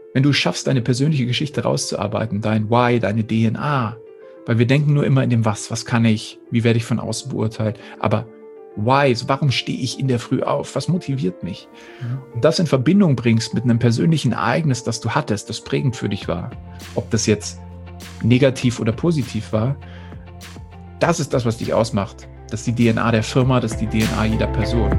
Wenn du schaffst, deine persönliche Geschichte rauszuarbeiten, dein Why, deine DNA, weil wir denken nur immer in dem Was kann ich, wie werde ich von außen beurteilt, aber Why, warum stehe ich in der Früh auf, was motiviert mich? Und das in Verbindung bringst mit einem persönlichen Ereignis, das du hattest, das prägend für dich war, ob das jetzt negativ oder positiv war, das ist das, was dich ausmacht. Das ist die DNA der Firma, das ist die DNA jeder Person.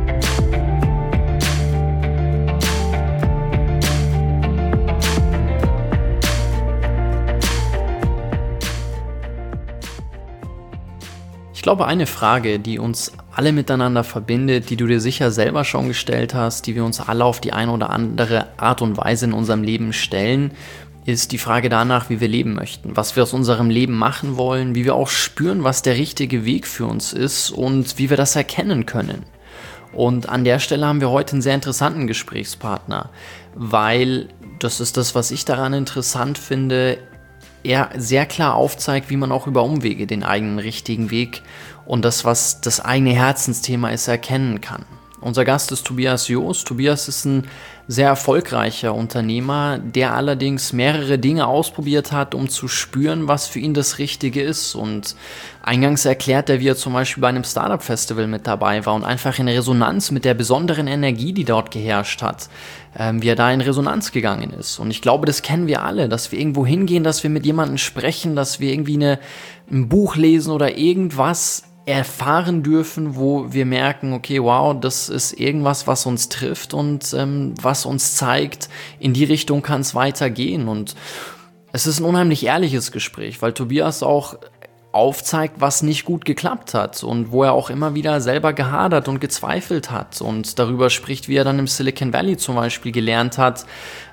Ich glaube, eine Frage, die uns alle miteinander verbindet, die du dir sicher selber schon gestellt hast, die wir uns alle auf die eine oder andere Art und Weise in unserem Leben stellen, ist die Frage danach, wie wir leben möchten, was wir aus unserem Leben machen wollen, wie wir auch spüren, was der richtige Weg für uns ist und wie wir das erkennen können. Und an der Stelle haben wir heute einen sehr interessanten Gesprächspartner, weil, das ist das, was ich daran interessant finde, er sehr klar aufzeigt, wie man auch über Umwege den eigenen richtigen Weg und das, was das eigene Herzensthema ist, erkennen kann. Unser Gast ist Tobias Joos. Tobias ist ein sehr erfolgreicher Unternehmer, der allerdings mehrere Dinge ausprobiert hat, um zu spüren, was für ihn das Richtige ist. Und eingangs erklärt er, wie er zum Beispiel bei einem Startup-Festival mit dabei war und einfach in Resonanz mit der besonderen Energie, die dort geherrscht hat, wie er da in Resonanz gegangen ist. Und ich glaube, das kennen wir alle, dass wir irgendwo hingehen, dass wir mit jemandem sprechen, dass wir irgendwie ein Buch lesen oder irgendwas erfahren dürfen, wo wir merken, okay, wow, das ist irgendwas, was uns trifft und was uns zeigt, in die Richtung kann es weitergehen. Und es ist ein unheimlich ehrliches Gespräch, weil Tobias auch aufzeigt, was nicht gut geklappt hat und wo er auch immer wieder selber gehadert und gezweifelt hat und darüber spricht, wie er dann im Silicon Valley zum Beispiel gelernt hat,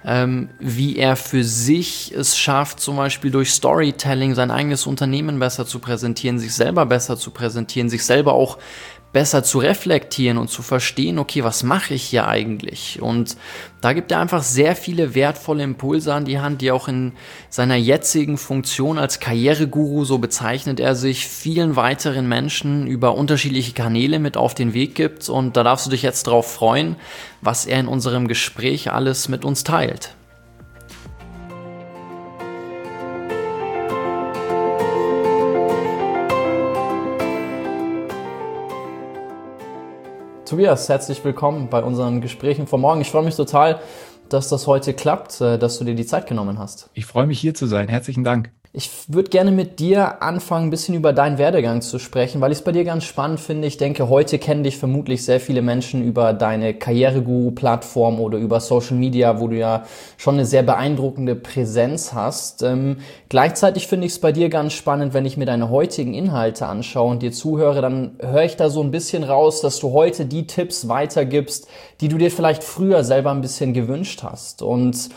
wie er für sich es schafft, zum Beispiel durch Storytelling sein eigenes Unternehmen besser zu präsentieren, sich selber besser zu präsentieren, sich selber auch besser zu reflektieren und zu verstehen, okay, was mache ich hier eigentlich? Und da gibt er einfach sehr viele wertvolle Impulse an die Hand, die auch in seiner jetzigen Funktion als Karriereguru, so bezeichnet er sich, vielen weiteren Menschen über unterschiedliche Kanäle mit auf den Weg gibt. Und da darfst du dich jetzt drauf freuen, was er in unserem Gespräch alles mit uns teilt. Tobias, herzlich willkommen bei unseren Gesprächen von morgen. Ich freue mich total, dass das heute klappt, dass du dir die Zeit genommen hast. Ich freue mich, hier zu sein. Herzlichen Dank. Ich würde gerne mit dir anfangen, ein bisschen über deinen Werdegang zu sprechen, weil ich es bei dir ganz spannend finde. Ich denke, heute kennen dich vermutlich sehr viele Menschen über deine Karriereguru-Plattform oder über Social Media, wo du ja schon eine sehr beeindruckende Präsenz hast. Gleichzeitig finde ich es bei dir ganz spannend, wenn ich mir deine heutigen Inhalte anschaue und dir zuhöre, dann höre ich da so ein bisschen raus, dass du heute die Tipps weitergibst, die du dir vielleicht früher selber ein bisschen gewünscht hast. Und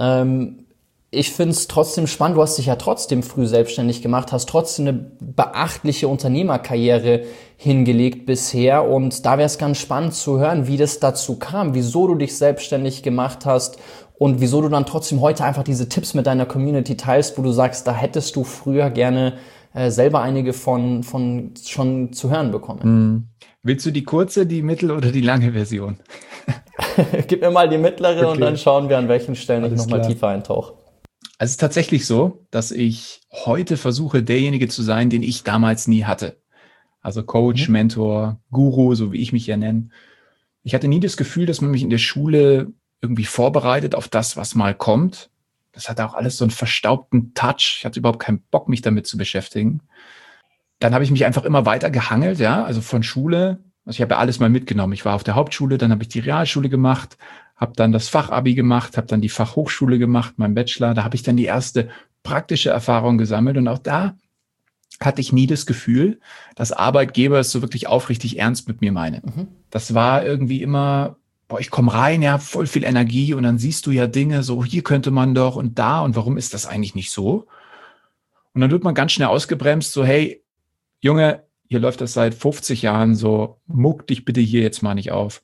ich finde es trotzdem spannend, du hast dich ja trotzdem früh selbstständig gemacht, hast trotzdem eine beachtliche Unternehmerkarriere hingelegt bisher und da wäre es ganz spannend zu hören, wie das dazu kam, wieso du dich selbstständig gemacht hast und wieso du dann trotzdem heute einfach diese Tipps mit deiner Community teilst, wo du sagst, da hättest du früher gerne selber einige von schon zu hören bekommen. Willst du die kurze, die mittel- oder die lange Version? Gib mir mal die mittlere und dann schauen wir, an welchen Stellen ich nochmal tiefer eintauche. Also es ist tatsächlich so, dass ich heute versuche, derjenige zu sein, den ich damals nie hatte. Also Coach, Mentor, Guru, so wie ich mich ja nenne. Ich hatte nie das Gefühl, dass man mich in der Schule irgendwie vorbereitet auf das, was mal kommt. Das hatte auch alles so einen verstaubten Touch. Ich hatte überhaupt keinen Bock, mich damit zu beschäftigen. Dann habe ich mich einfach immer weiter gehangelt, ja, also von Schule. Also ich habe ja alles mal mitgenommen. Ich war auf der Hauptschule, dann habe ich die Realschule gemacht, habe dann das Fachabi gemacht, habe dann die Fachhochschule gemacht, meinen Bachelor. Da habe ich dann die erste praktische Erfahrung gesammelt. Und auch da hatte ich nie das Gefühl, dass Arbeitgeber es so wirklich aufrichtig ernst mit mir meinen. Das war irgendwie immer, boah, ich komme rein, ja, voll viel Energie und dann siehst du ja Dinge, so hier könnte man doch und da und warum ist das eigentlich nicht so? Und dann wird man ganz schnell ausgebremst, so hey, Junge, hier läuft das seit 50 Jahren so, muck dich bitte hier jetzt mal nicht auf.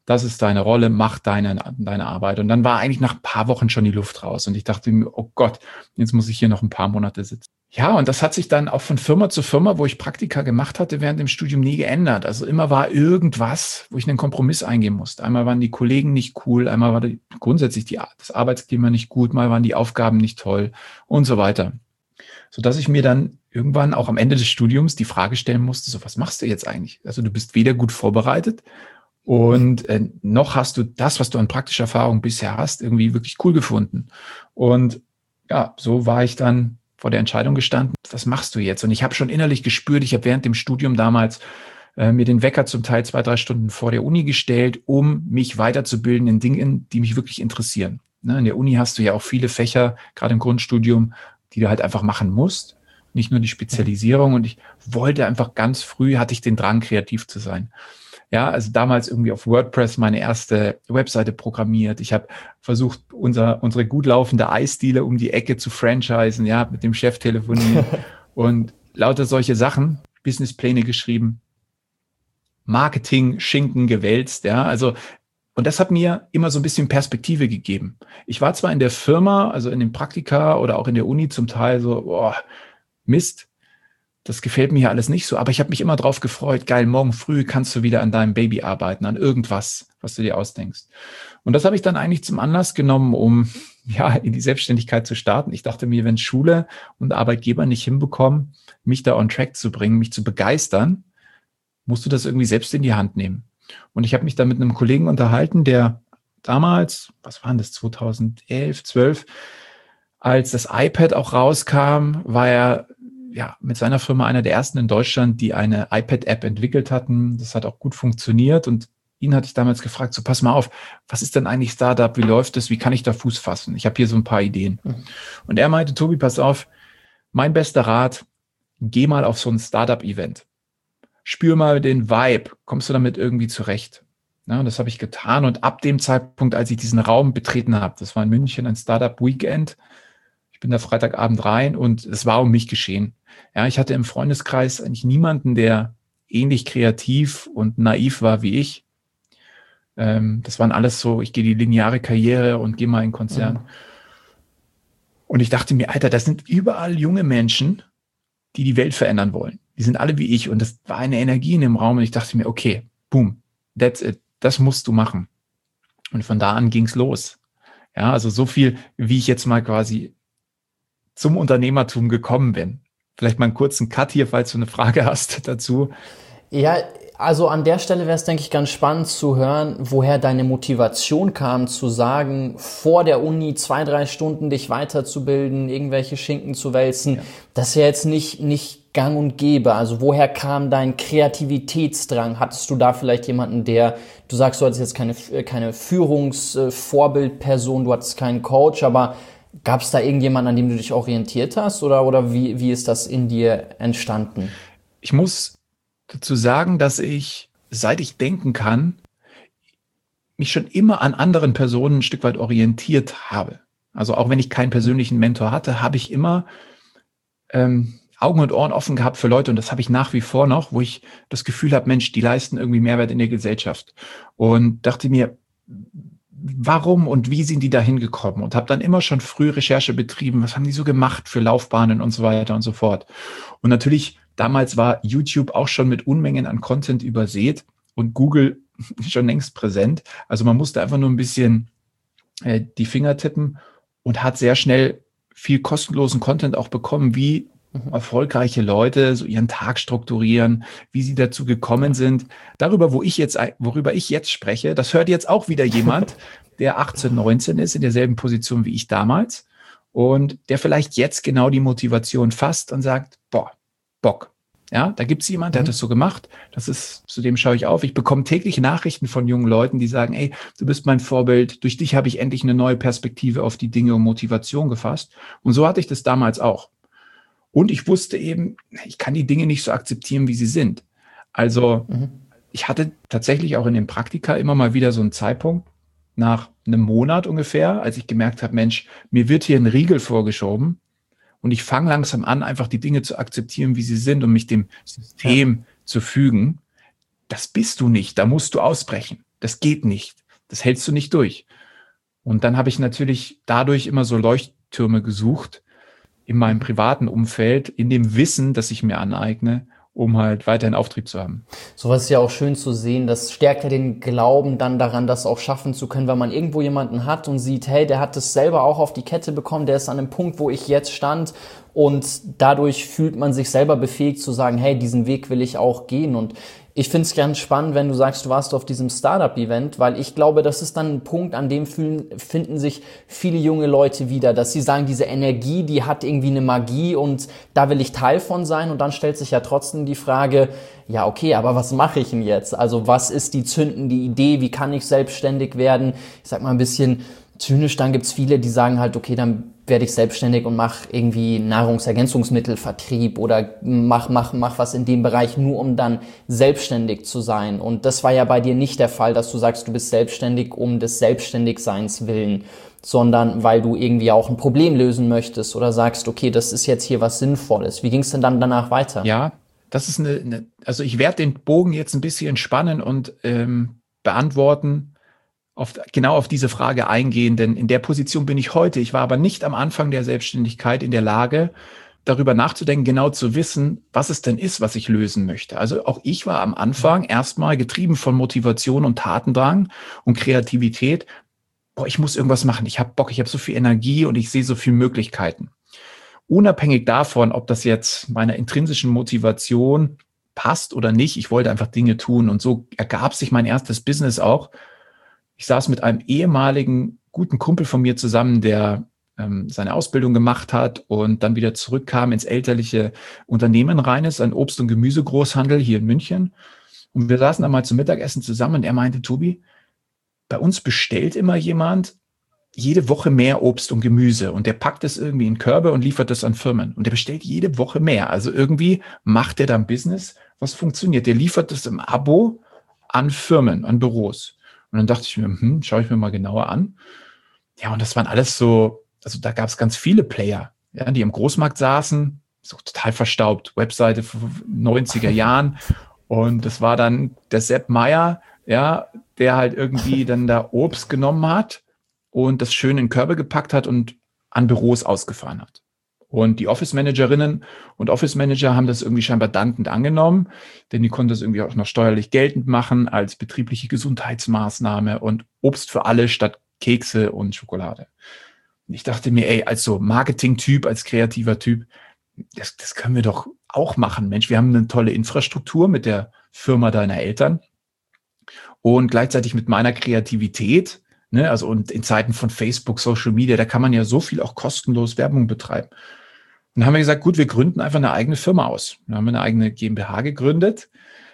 das ist deine Rolle, mach deine Arbeit. Und dann war eigentlich nach ein paar Wochen schon die Luft raus. Und ich dachte mir, oh Gott, jetzt muss ich hier noch ein paar Monate sitzen. Ja, und das hat sich dann auch von Firma zu Firma, wo ich Praktika gemacht hatte, während dem Studium nie geändert. Also immer war irgendwas, wo ich einen Kompromiss eingehen musste. Einmal waren die Kollegen nicht cool, einmal war grundsätzlich das Arbeitsklima nicht gut, mal waren die Aufgaben nicht toll und so weiter. Sodass ich mir dann irgendwann auch am Ende des Studiums die Frage stellen musste, so was machst du jetzt eigentlich? Also du bist weder gut vorbereitet und noch hast du das, was du an praktischer Erfahrung bisher hast, irgendwie wirklich cool gefunden. Und ja, so war ich dann vor der Entscheidung gestanden, was machst du jetzt? Und ich habe schon innerlich gespürt, ich habe während dem Studium damals mir den Wecker zum Teil 2-3 Stunden vor der Uni gestellt, um mich weiterzubilden in Dingen, die mich wirklich interessieren. Ne, in der Uni hast du ja auch viele Fächer, gerade im Grundstudium, die du halt einfach machen musst, nicht nur die Spezialisierung. Und ich wollte einfach ganz früh, hatte ich den Drang, kreativ zu sein. Ja, also damals irgendwie auf WordPress meine erste Webseite programmiert. Ich habe versucht, unsere gut laufende Eisdiele um die Ecke zu franchisen, ja, mit dem Chef telefoniert und lauter solche Sachen, Businesspläne geschrieben, Marketing, Schinken gewälzt, ja, also und das hat mir immer so ein bisschen Perspektive gegeben. Ich war zwar in der Firma, also in den Praktika oder auch in der Uni zum Teil so, boah, Mist, das gefällt mir hier alles nicht so, aber ich habe mich immer drauf gefreut, geil, morgen früh kannst du wieder an deinem Baby arbeiten, an irgendwas, was du dir ausdenkst. Und das habe ich dann eigentlich zum Anlass genommen, um ja in die Selbstständigkeit zu starten. Ich dachte mir, wenn Schule und Arbeitgeber nicht hinbekommen, mich da on track zu bringen, mich zu begeistern, musst du das irgendwie selbst in die Hand nehmen. Und ich habe mich da mit einem Kollegen unterhalten, der damals, was waren das, 2011, 12, als das iPad auch rauskam, war er ja mit seiner Firma einer der ersten in Deutschland, die eine iPad-App entwickelt hatten. Das hat auch gut funktioniert und ihn hatte ich damals gefragt, so pass mal auf, was ist denn eigentlich Startup, wie läuft es, wie kann ich da Fuß fassen? Ich habe hier so ein paar Ideen. Und er meinte, Tobi, pass auf, mein bester Rat, geh mal auf so ein Startup-Event. Spür mal den Vibe, kommst du damit irgendwie zurecht? Ja, und das habe ich getan und ab dem Zeitpunkt, als ich diesen Raum betreten habe, das war in München ein Startup-Weekend, ich bin da Freitagabend rein und es war um mich geschehen. Ja, ich hatte im Freundeskreis eigentlich niemanden, der ähnlich kreativ und naiv war wie ich. Das waren alles so, ich gehe die lineare Karriere und gehe mal in den Konzern. Und ich dachte mir, Alter, das sind überall junge Menschen, die die Welt verändern wollen. Die sind alle wie ich und das war eine Energie in dem Raum und ich dachte mir, okay, boom, that's it, das musst du machen. Und von da an ging's los. Ja, also so viel, wie ich jetzt mal quasi zum Unternehmertum gekommen bin. Vielleicht mal einen kurzen Cut hier, falls du eine Frage hast dazu. Ja, also an der Stelle wäre es, denke ich, ganz spannend zu hören, woher deine Motivation kam, zu sagen, vor der Uni 2-3 Stunden dich weiterzubilden, irgendwelche Schinken zu wälzen. Ja. Das ist ja jetzt nicht gang und gäbe. Also woher kam dein Kreativitätsdrang? Hattest du da vielleicht jemanden, du sagst, du hattest jetzt keine Führungsvorbildperson, du hattest keinen Coach, aber gab es da irgendjemanden, an dem du dich orientiert hast oder wie ist das in dir entstanden? Ich muss dazu sagen, dass ich, seit ich denken kann, mich schon immer an anderen Personen ein Stück weit orientiert habe. Also auch wenn ich keinen persönlichen Mentor hatte, habe ich immer Augen und Ohren offen gehabt für Leute und das habe ich nach wie vor noch, wo ich das Gefühl habe, Mensch, die leisten irgendwie Mehrwert in der Gesellschaft. Und dachte mir, warum und wie sind die da hingekommen? Und habe dann immer schon früh Recherche betrieben, was haben die so gemacht für Laufbahnen und so weiter und so fort. Und natürlich, damals war YouTube auch schon mit Unmengen an Content übersät und Google schon längst präsent. Also man musste einfach nur ein bisschen die Finger tippen und hat sehr schnell viel kostenlosen Content auch bekommen, wie erfolgreiche Leute so ihren Tag strukturieren, wie sie dazu gekommen sind. Worüber ich jetzt spreche, das hört jetzt auch wieder jemand, der 18, 19 ist, in derselben Position wie ich damals und der vielleicht jetzt genau die Motivation fasst und sagt, boah, Bock. Ja, da gibt's jemand, der hat das so gemacht. Zu dem schaue ich auf. Ich bekomme täglich Nachrichten von jungen Leuten, die sagen, ey, du bist mein Vorbild. Durch dich habe ich endlich eine neue Perspektive auf die Dinge und Motivation gefasst. Und so hatte ich das damals auch. Und ich wusste eben, ich kann die Dinge nicht so akzeptieren, wie sie sind. Also ich hatte tatsächlich auch in den Praktika immer mal wieder so einen Zeitpunkt, nach einem Monat ungefähr, als ich gemerkt habe, Mensch, mir wird hier ein Riegel vorgeschoben. Und ich fange langsam an, einfach die Dinge zu akzeptieren, wie sie sind und mich dem System zu fügen. Das bist du nicht, da musst du ausbrechen. Das geht nicht. Das hältst du nicht durch. Und dann habe ich natürlich dadurch immer so Leuchttürme gesucht in meinem privaten Umfeld, in dem Wissen, das ich mir aneigne, um halt weiterhin Auftrieb zu haben. Sowas ist ja auch schön zu sehen. Das stärkt ja den Glauben dann daran, das auch schaffen zu können, weil man irgendwo jemanden hat und sieht, hey, der hat das selber auch auf die Kette bekommen, der ist an dem Punkt, wo ich jetzt stand. Und dadurch fühlt man sich selber befähigt zu sagen, hey, diesen Weg will ich auch gehen. Und ich finde es ganz spannend, wenn du sagst, du warst auf diesem Startup-Event, weil ich glaube, das ist dann ein Punkt, an dem finden sich viele junge Leute wieder, dass sie sagen, diese Energie, die hat irgendwie eine Magie und da will ich Teil von sein. Und dann stellt sich ja trotzdem die Frage, ja, okay, aber was mache ich denn jetzt? Also was ist die zündende Idee? Wie kann ich selbstständig werden? Ich sag mal ein bisschen zynisch, dann gibt's viele, die sagen halt, okay, dann werde ich selbstständig und mache irgendwie Nahrungsergänzungsmittelvertrieb oder mach was in dem Bereich, nur um dann selbstständig zu sein. Und das war ja bei dir nicht der Fall, dass du sagst, du bist selbstständig um des Selbstständigseins willen, sondern weil du irgendwie auch ein Problem lösen möchtest oder sagst, okay, das ist jetzt hier was Sinnvolles. Wie ging es denn dann danach weiter? Ja, das ist also ich werde den Bogen jetzt ein bisschen spannen und beantworten, genau auf diese Frage eingehen, denn in der Position bin ich heute. Ich war aber nicht am Anfang der Selbstständigkeit in der Lage, darüber nachzudenken, genau zu wissen, was es denn ist, was ich lösen möchte. Also auch ich war am Anfang erstmal getrieben von Motivation und Tatendrang und Kreativität. Boah, ich muss irgendwas machen. Ich habe Bock, ich habe so viel Energie und ich sehe so viele Möglichkeiten. Unabhängig davon, ob das jetzt meiner intrinsischen Motivation passt oder nicht, ich wollte einfach Dinge tun und so ergab sich mein erstes Business auch. Ich saß mit einem ehemaligen guten Kumpel von mir zusammen, der seine Ausbildung gemacht hat und dann wieder zurückkam ins elterliche Unternehmen rein ist, ein Obst- und Gemüsegroßhandel hier in München. Und wir saßen dann mal zum Mittagessen zusammen und er meinte, Tobi, bei uns bestellt immer jemand jede Woche mehr Obst und Gemüse und der packt es irgendwie in Körbe und liefert das an Firmen. Und der bestellt jede Woche mehr. Also irgendwie macht der dann Business, was funktioniert. Der liefert das im Abo an Firmen, an Büros. Und dann dachte ich mir, schaue ich mir mal genauer an. Ja, und das waren alles so, also da gab es ganz viele Player, ja, die im Großmarkt saßen, so total verstaubt, Webseite von 90er Jahren. Und das war dann der Sepp Meier, ja, der halt irgendwie dann da Obst genommen hat und das schön in Körbe gepackt hat und an Büros ausgefahren hat. Und die Office-Managerinnen und Office-Manager haben das irgendwie scheinbar dankend angenommen, denn die konnten das irgendwie auch noch steuerlich geltend machen als betriebliche Gesundheitsmaßnahme und Obst für alle statt Kekse und Schokolade. Und ich dachte mir, ey, als so Marketing-Typ, als kreativer Typ, das können wir doch auch machen. Mensch, wir haben eine tolle Infrastruktur mit der Firma deiner Eltern und gleichzeitig mit meiner Kreativität, ne, also und in Zeiten von Facebook, Social Media, da kann man ja so viel auch kostenlos Werbung betreiben. Und dann haben wir gesagt, gut, wir gründen einfach eine eigene Firma aus. Dann haben wir eine eigene GmbH gegründet.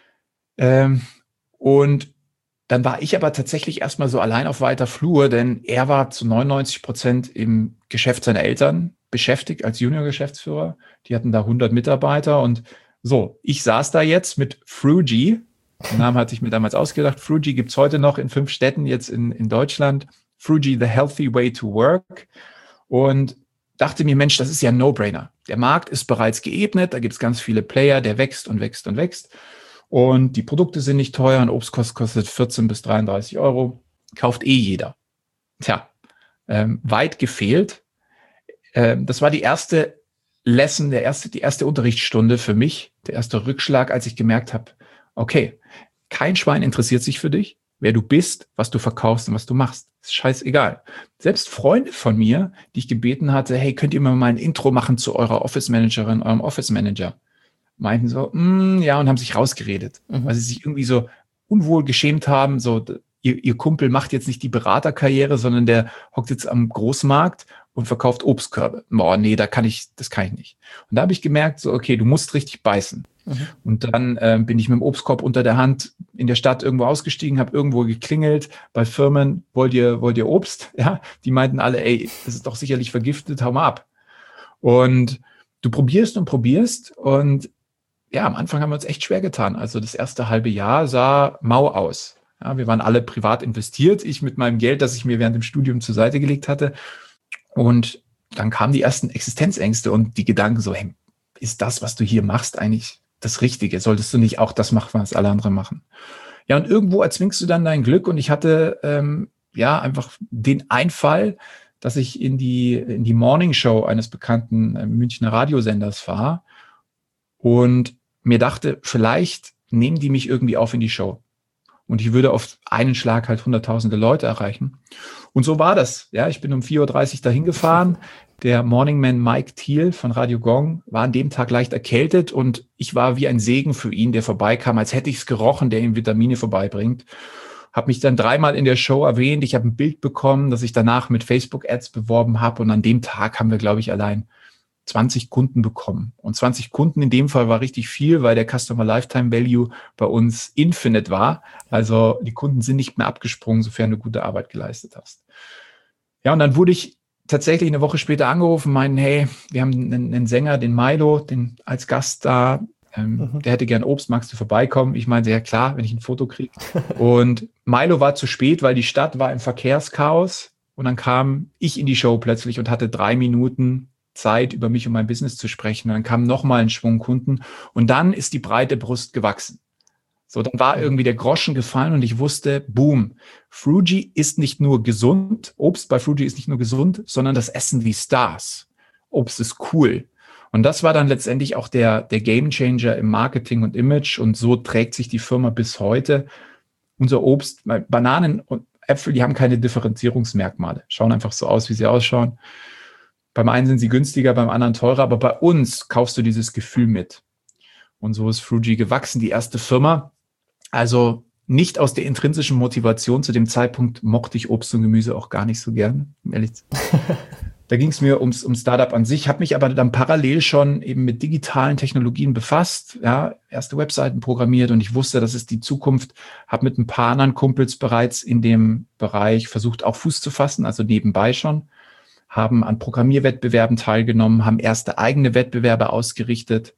Und dann war ich aber tatsächlich erstmal so allein auf weiter Flur, denn er war zu 99% im Geschäft seiner Eltern beschäftigt als Junior-Geschäftsführer. Die hatten da 100 Mitarbeiter und so, ich saß da jetzt mit Frugy. Den Namen hatte ich mir damals ausgedacht. Frugy gibt's heute noch in 5 Städten jetzt in Deutschland. Frugy, the healthy way to work. Und dachte mir, Mensch, das ist ja ein No-Brainer. Der Markt ist bereits geebnet, da gibt's ganz viele Player, der wächst und wächst und wächst. Und die Produkte sind nicht teuer, ein Obst kostet 14 bis 33 Euro, kauft eh jeder. Tja, weit gefehlt. Das war die erste Lesson, die erste Unterrichtsstunde für mich, der erste Rückschlag, als ich gemerkt habe, okay, kein Schwein interessiert sich für dich, wer du bist, was du verkaufst und was du machst. Ist scheißegal. Selbst Freunde von mir, die ich gebeten hatte, hey, könnt ihr mir mal ein Intro machen zu eurer Office-Managerin, eurem Office-Manager? Meinten so, ja, und haben sich rausgeredet, weil sie sich irgendwie so unwohl geschämt haben, so, ihr Kumpel macht jetzt nicht die Beraterkarriere, sondern der hockt jetzt am Großmarkt und verkauft Obstkörbe. Boah, nee, das kann ich nicht. Und da habe ich gemerkt, so, okay, du musst richtig beißen. Und dann bin ich mit dem Obstkorb unter der Hand in der Stadt irgendwo ausgestiegen, habe irgendwo geklingelt bei Firmen, wollt ihr Obst? Ja, die meinten alle, ey, das ist doch sicherlich vergiftet, hau mal ab. Und du probierst und ja, am Anfang haben wir uns echt schwer getan. Also das erste halbe Jahr sah mau aus. Ja, wir waren alle privat investiert, ich mit meinem Geld, das ich mir während dem Studium zur Seite gelegt hatte. Und dann kamen die ersten Existenzängste und die Gedanken so, hey, ist das, was du hier machst, eigentlich das Richtige? Solltest du nicht auch das machen, was alle anderen machen? Ja, und irgendwo erzwingst du dann dein Glück und ich hatte einfach den Einfall, dass ich in die Morning Show eines bekannten Münchner Radiosenders war und mir dachte, vielleicht nehmen die mich irgendwie auf in die Show. Und ich würde auf einen Schlag halt hunderttausende Leute erreichen. Und so war das. Ja, ich bin um 4:30 Uhr dahin gefahren. Der Morningman Mike Thiel von Radio Gong war an dem Tag leicht erkältet und ich war wie ein Segen für ihn, der vorbeikam, als hätte ich es gerochen, der ihm Vitamine vorbeibringt. Habe mich dann 3-mal in der Show erwähnt. Ich habe ein Bild bekommen, das ich danach mit Facebook-Ads beworben habe. Und an dem Tag haben wir, glaube ich, allein 20 Kunden bekommen. Und 20 Kunden in dem Fall war richtig viel, weil der Customer Lifetime Value bei uns infinite war. Also die Kunden sind nicht mehr abgesprungen, sofern du gute Arbeit geleistet hast. Ja, und dann wurde ich tatsächlich eine Woche später angerufen, meinen, hey, wir haben einen Sänger, den Milo, den als Gast da. Der hätte gern Obst, magst du vorbeikommen? Ich meinte, ja klar, wenn ich ein Foto kriege. Und Milo war zu spät, weil die Stadt war im Verkehrschaos. Und dann kam ich in die Show plötzlich und hatte 3 Minuten Zeit, über mich und mein Business zu sprechen. Und dann kam nochmal ein Schwung Kunden und dann ist die breite Brust gewachsen. So, dann war irgendwie der Groschen gefallen und ich wusste, boom, Frugy ist nicht nur gesund, Obst bei Frugy ist nicht nur gesund, sondern das essen wie Stars. Obst ist cool. Und das war dann letztendlich auch der Game Changer im Marketing und Image und so trägt sich die Firma bis heute. Unser Obst, Bananen und Äpfel, die haben keine Differenzierungsmerkmale, schauen einfach so aus, wie sie ausschauen. Beim einen sind sie günstiger, beim anderen teurer, aber bei uns kaufst du dieses Gefühl mit. Und so ist Frugy gewachsen, die erste Firma. Also nicht aus der intrinsischen Motivation. Zu dem Zeitpunkt mochte ich Obst und Gemüse auch gar nicht so gern, um ehrlich zu sein. Da ging es mir ums Startup an sich, habe mich aber dann parallel schon eben mit digitalen Technologien befasst, ja, erste Webseiten programmiert und ich wusste, das ist die Zukunft, habe mit ein paar anderen Kumpels bereits in dem Bereich versucht, auch Fuß zu fassen, also nebenbei schon. Haben an Programmierwettbewerben teilgenommen, haben erste eigene Wettbewerbe ausgerichtet.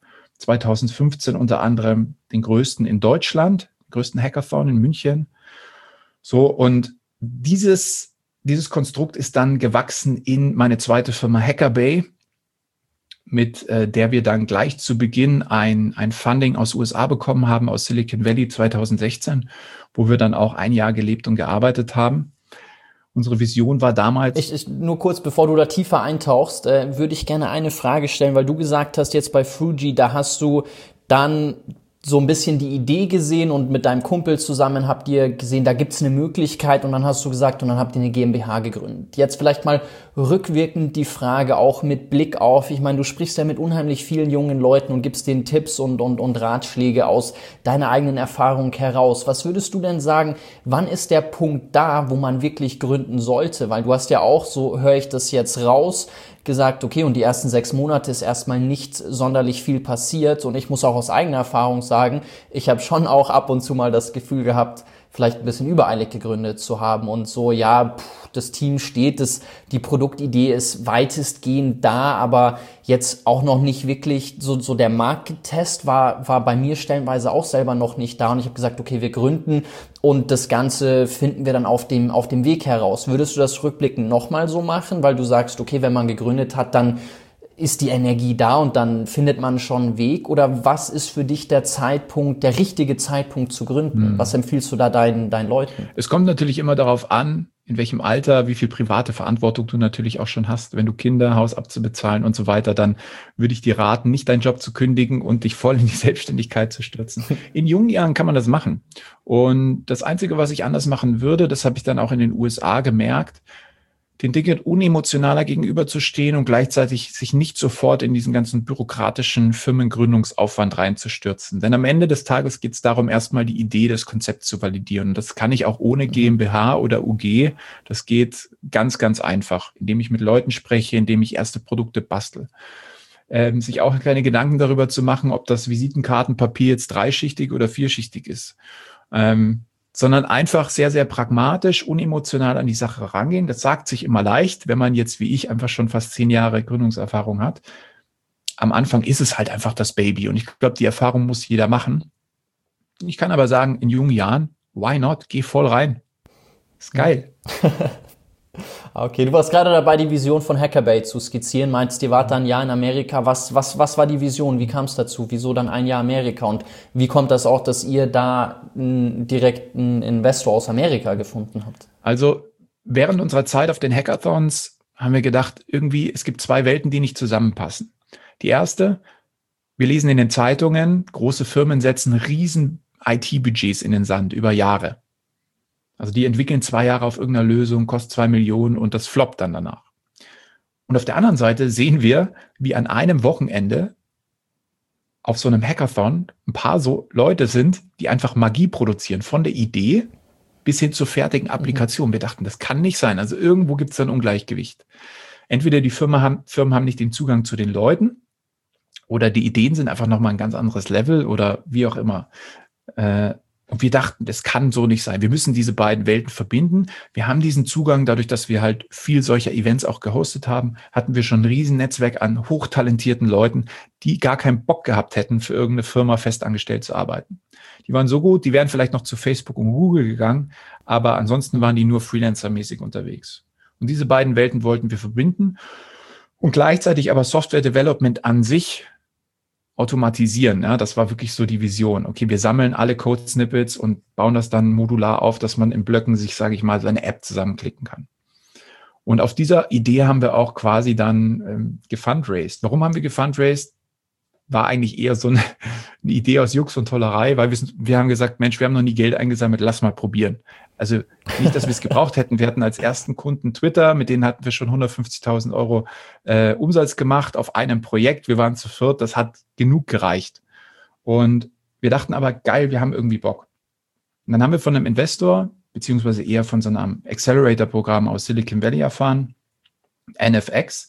2015 unter anderem den größten in Deutschland, den größten Hackathon in München. So, und dieses Konstrukt ist dann gewachsen in meine zweite Firma Hackerbay, mit der wir dann gleich zu Beginn ein Funding aus USA bekommen haben, aus Silicon Valley 2016, wo wir dann auch ein Jahr gelebt und gearbeitet haben. Unsere Vision war damals... Nur kurz, bevor du da tiefer eintauchst, würde ich gerne eine Frage stellen, weil du gesagt hast, jetzt bei Frugy, da hast du dann so ein bisschen die Idee gesehen und mit deinem Kumpel zusammen habt ihr gesehen, da gibt's eine Möglichkeit und dann hast du gesagt, und dann habt ihr eine GmbH gegründet. Jetzt vielleicht mal rückwirkend die Frage auch mit Blick auf, ich meine, du sprichst ja mit unheimlich vielen jungen Leuten und gibst denen Tipps und Ratschläge aus deiner eigenen Erfahrung heraus. Was würdest du denn sagen, wann ist der Punkt da, wo man wirklich gründen sollte? Weil du hast ja auch, so höre ich das jetzt raus, gesagt, okay, und die ersten 6 Monate ist erstmal nicht sonderlich viel passiert und ich muss auch aus eigener Erfahrung sagen, ich habe schon auch ab und zu mal das Gefühl gehabt, vielleicht ein bisschen übereilig gegründet zu haben und so, ja, das Team steht, die Produktidee ist weitestgehend da, aber jetzt auch noch nicht wirklich, so der Markttest war bei mir stellenweise auch selber noch nicht da und ich habe gesagt, okay, wir gründen und das Ganze finden wir dann auf dem Weg heraus. Würdest du das rückblickend nochmal so machen, weil du sagst, okay, wenn man gegründet hat, dann ist die Energie da und dann findet man schon einen Weg? Oder was ist für dich der richtige Zeitpunkt zu gründen? Was empfiehlst du da deinen Leuten? Es kommt natürlich immer darauf an, in welchem Alter, wie viel private Verantwortung du natürlich auch schon hast. Wenn du Kinder, Haus abzubezahlen und so weiter, dann würde ich dir raten, nicht deinen Job zu kündigen und dich voll in die Selbstständigkeit zu stürzen. In jungen Jahren kann man das machen. Und das Einzige, was ich anders machen würde, das habe ich dann auch in den USA gemerkt, den Dingen unemotionaler gegenüberzustehen und gleichzeitig sich nicht sofort in diesen ganzen bürokratischen Firmengründungsaufwand reinzustürzen. Denn am Ende des Tages geht es darum, erstmal die Idee des Konzepts zu validieren. Und das kann ich auch ohne GmbH oder UG. Das geht ganz, ganz einfach, indem ich mit Leuten spreche, indem ich erste Produkte bastel. Sich auch keine Gedanken darüber zu machen, ob das Visitenkartenpapier jetzt 3-schichtig oder 4-schichtig ist. Sondern einfach sehr, sehr pragmatisch, unemotional an die Sache rangehen. Das sagt sich immer leicht, wenn man jetzt wie ich einfach schon fast 10 Jahre Gründungserfahrung hat. Am Anfang ist es halt einfach das Baby und ich glaube, die Erfahrung muss jeder machen. Ich kann aber sagen, in jungen Jahren, why not? Geh voll rein. Ist geil. Okay, du warst gerade dabei, die Vision von Hackerbay zu skizzieren. Meinst, ihr wart dann ein Jahr in Amerika. Was war die Vision? Wie kam es dazu? Wieso dann ein Jahr Amerika? Und wie kommt das auch, dass ihr da direkt einen Investor aus Amerika gefunden habt? Also während unserer Zeit auf den Hackathons haben wir gedacht, irgendwie, es gibt zwei Welten, die nicht zusammenpassen. Die erste, wir lesen in den Zeitungen, große Firmen setzen riesen IT-Budgets in den Sand über Jahre. Also die entwickeln 2 Jahre auf irgendeiner Lösung, kostet 2 Millionen und das floppt dann danach. Und auf der anderen Seite sehen wir, wie an einem Wochenende auf so einem Hackathon ein paar so Leute sind, die einfach Magie produzieren, von der Idee bis hin zur fertigen Applikation. Wir dachten, das kann nicht sein. Also irgendwo gibt es ein Ungleichgewicht. Entweder die Firmen haben nicht den Zugang zu den Leuten oder die Ideen sind einfach nochmal ein ganz anderes Level oder wie auch immer. Und wir dachten, das kann so nicht sein. Wir müssen diese beiden Welten verbinden. Wir haben diesen Zugang, dadurch, dass wir halt viel solcher Events auch gehostet haben, hatten wir schon ein riesen Netzwerk an hochtalentierten Leuten, die gar keinen Bock gehabt hätten, für irgendeine Firma festangestellt zu arbeiten. Die waren so gut, die wären vielleicht noch zu Facebook und Google gegangen, aber ansonsten waren die nur freelancermäßig unterwegs. Und diese beiden Welten wollten wir verbinden und gleichzeitig aber Software Development an sich automatisieren. Ja, das war wirklich so die Vision. Okay, wir sammeln alle Code-Snippets und bauen das dann modular auf, dass man in Blöcken sich, sage ich mal, seine App zusammenklicken kann. Und auf dieser Idee haben wir auch quasi dann gefundraised. Warum haben wir gefundraised? War eigentlich eher so eine Idee aus Jux und Tollerei, weil wir haben gesagt, Mensch, wir haben noch nie Geld eingesammelt, lass mal probieren. Also nicht, dass wir es gebraucht hätten. Wir hatten als ersten Kunden Twitter, mit denen hatten wir schon 150.000 Euro Umsatz gemacht auf einem Projekt. Wir waren zu viert, das hat genug gereicht. Und wir dachten aber, geil, wir haben irgendwie Bock. Und dann haben wir von einem Investor, beziehungsweise eher von so einem Accelerator-Programm aus Silicon Valley erfahren, NFX,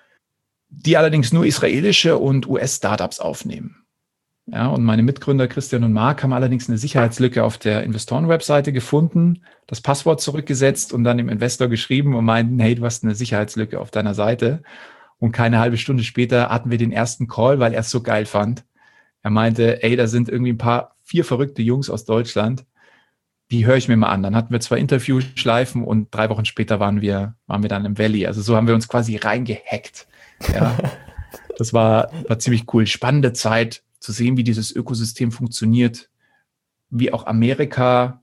die allerdings nur israelische und US-Startups aufnehmen. Ja, und meine Mitgründer Christian und Marc haben allerdings eine Sicherheitslücke auf der Investoren-Webseite gefunden, das Passwort zurückgesetzt und dann dem Investor geschrieben und meinten, hey, du hast eine Sicherheitslücke auf deiner Seite. Und keine halbe Stunde später hatten wir den ersten Call, weil er es so geil fand. Er meinte, ey, da sind irgendwie 4 verrückte Jungs aus Deutschland, die höre ich mir mal an. Dann hatten wir 2 Interviewschleifen und 3 Wochen später waren wir dann im Valley. Also so haben wir uns quasi reingehackt. Ja, das war ziemlich cool. Spannende Zeit zu sehen, wie dieses Ökosystem funktioniert, wie auch Amerika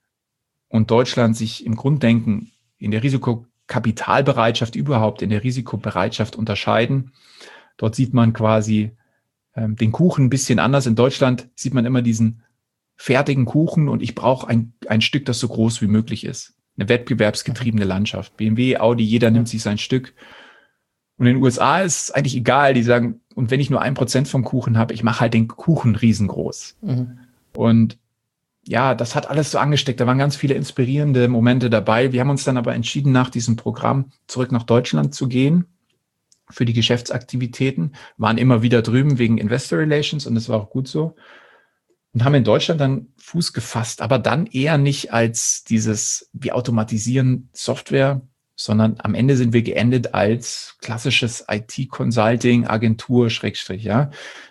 und Deutschland sich im Grunddenken in der Risikokapitalbereitschaft überhaupt, in der Risikobereitschaft unterscheiden. Dort sieht man quasi den Kuchen ein bisschen anders. In Deutschland sieht man immer diesen fertigen Kuchen und ich brauche ein Stück, das so groß wie möglich ist. Eine wettbewerbsgetriebene Landschaft. BMW, Audi, jeder nimmt sich sein Stück. Und in den USA ist es eigentlich egal. Die sagen, und wenn ich nur 1% vom Kuchen habe, ich mache halt den Kuchen riesengroß. Mhm. Und ja, das hat alles so angesteckt. Da waren ganz viele inspirierende Momente dabei. Wir haben uns dann aber entschieden, nach diesem Programm zurück nach Deutschland zu gehen für die Geschäftsaktivitäten. Waren immer wieder drüben wegen Investor Relations und das war auch gut so. Und haben in Deutschland dann Fuß gefasst, aber dann eher nicht als dieses, wir automatisieren Software, sondern am Ende sind wir geendet als klassisches IT-Consulting, Agentur, Schrägstrich, ja.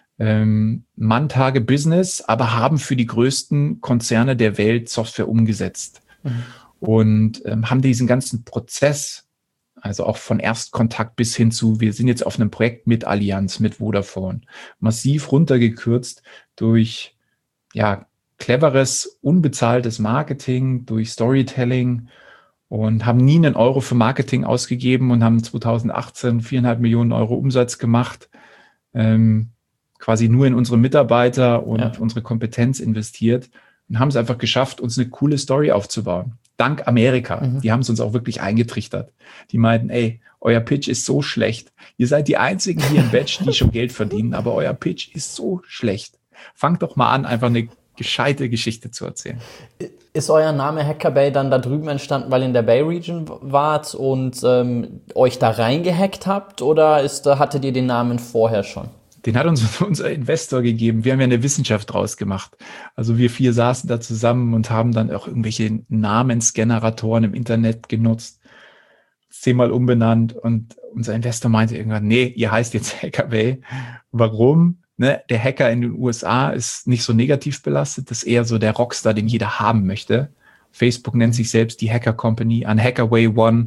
Manntage-Business, aber haben für die größten Konzerne der Welt Software umgesetzt. Mhm. Und haben diesen ganzen Prozess, also auch von Erstkontakt bis hin zu, wir sind jetzt auf einem Projekt mit Allianz, mit Vodafone, massiv runtergekürzt durch ja cleveres, unbezahltes Marketing, durch Storytelling und haben nie einen Euro für Marketing ausgegeben und haben 2018 4,5 Millionen Euro Umsatz gemacht, quasi nur in unsere Mitarbeiter und unsere Kompetenz investiert und haben es einfach geschafft, uns eine coole Story aufzubauen. Dank Amerika. Mhm. Die haben es uns auch wirklich eingetrichtert. Die meinten, ey, euer Pitch ist so schlecht. Ihr seid die einzigen hier im Batch, die schon Geld verdienen, aber euer Pitch ist so schlecht. Fangt doch mal an, einfach eine gescheite Geschichte zu erzählen. Ist euer Name Hackerbay dann da drüben entstanden, weil ihr in der Bay Region wart und euch da reingehackt habt oder hattet ihr den Namen vorher schon? Den hat uns unser Investor gegeben. Wir haben ja eine Wissenschaft draus gemacht. Also wir 4 saßen da zusammen und haben dann auch irgendwelche Namensgeneratoren im Internet genutzt, 10-mal umbenannt und unser Investor meinte irgendwann, nee, ihr heißt jetzt Hackerbay. Warum? Ne? Der Hacker in den USA ist nicht so negativ belastet, das ist eher so der Rockstar, den jeder haben möchte. Facebook nennt sich selbst die Hacker Company, an Hackerway One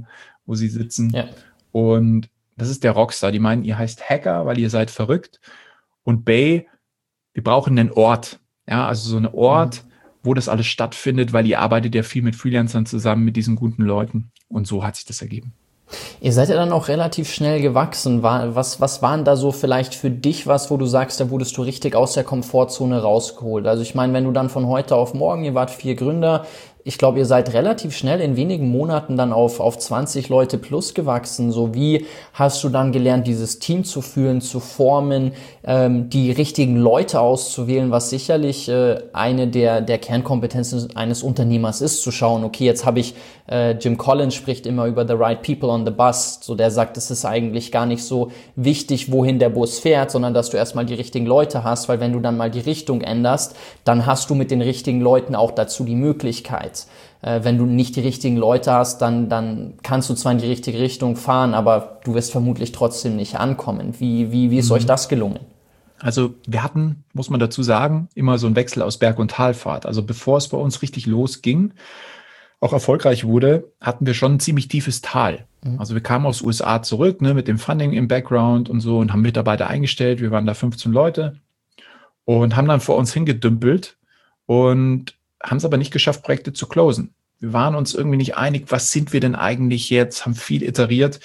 wo sie sitzen. Ja. Und das ist der Rockstar. Die meinen, ihr heißt Hacker, weil ihr seid verrückt. Und Bay, wir brauchen einen Ort. Ja, also so einen Ort, wo das alles stattfindet, weil ihr arbeitet ja viel mit Freelancern zusammen, mit diesen guten Leuten. Und so hat sich das ergeben. Ihr seid ja dann auch relativ schnell gewachsen. Was waren da so vielleicht für dich wo du sagst, da wurdest du richtig aus der Komfortzone rausgeholt? Also ich meine, wenn du dann von heute auf morgen, ihr wart 4 Gründer, ich glaube, ihr seid relativ schnell in wenigen Monaten dann auf 20 Leute plus gewachsen. So, wie hast du dann gelernt, dieses Team zu führen, zu formen, die richtigen Leute auszuwählen, was sicherlich eine der Kernkompetenzen eines Unternehmers ist, zu schauen, okay, jetzt habe ich, Jim Collins spricht immer über the right people on the bus. So, der sagt, es ist eigentlich gar nicht so wichtig, wohin der Bus fährt, sondern dass du erstmal die richtigen Leute hast, weil wenn du dann mal die Richtung änderst, dann hast du mit den richtigen Leuten auch dazu die Möglichkeit. Wenn du nicht die richtigen Leute hast, dann kannst du zwar in die richtige Richtung fahren, aber du wirst vermutlich trotzdem nicht ankommen. Wie ist euch das gelungen? Also wir hatten, muss man dazu sagen, immer so einen Wechsel aus Berg- und Talfahrt. Also bevor es bei uns richtig losging, auch erfolgreich wurde, hatten wir schon ein ziemlich tiefes Tal. Also wir kamen aus den USA zurück, ne, mit dem Funding im Background und so und haben Mitarbeiter eingestellt. Wir waren da 15 Leute und haben dann vor uns hingedümpelt und haben es aber nicht geschafft, Projekte zu closen. Wir waren uns irgendwie nicht einig, was sind wir denn eigentlich jetzt, haben viel iteriert.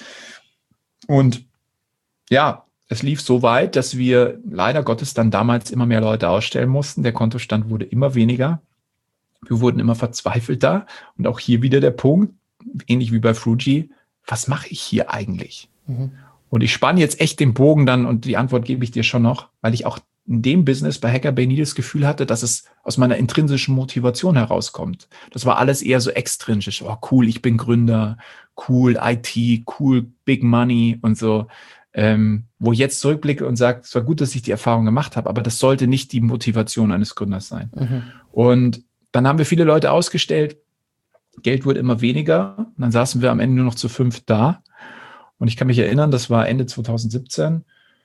Und ja, es lief so weit, dass wir leider Gottes dann damals immer mehr Leute ausstellen mussten. Der Kontostand wurde immer weniger. Wir wurden immer verzweifelter. Und auch hier wieder der Punkt, ähnlich wie bei Fruji, was mache ich hier eigentlich? Und ich spanne jetzt echt den Bogen dann und die Antwort gebe ich dir schon noch, weil ich auch in dem Business bei Hackerbay nie das Gefühl hatte, dass es aus meiner intrinsischen Motivation herauskommt. Das war alles eher so extrinsisch. Oh, cool, ich bin Gründer, cool, IT, cool, Big Money und so. Wo ich jetzt zurückblicke und sage, es war gut, dass ich die Erfahrung gemacht habe, aber das sollte nicht die Motivation eines Gründers sein. Und dann haben wir viele Leute ausgestellt. Geld wurde immer weniger. Und dann saßen wir am Ende nur noch zu 5 da. Und ich kann mich erinnern, das war Ende 2017.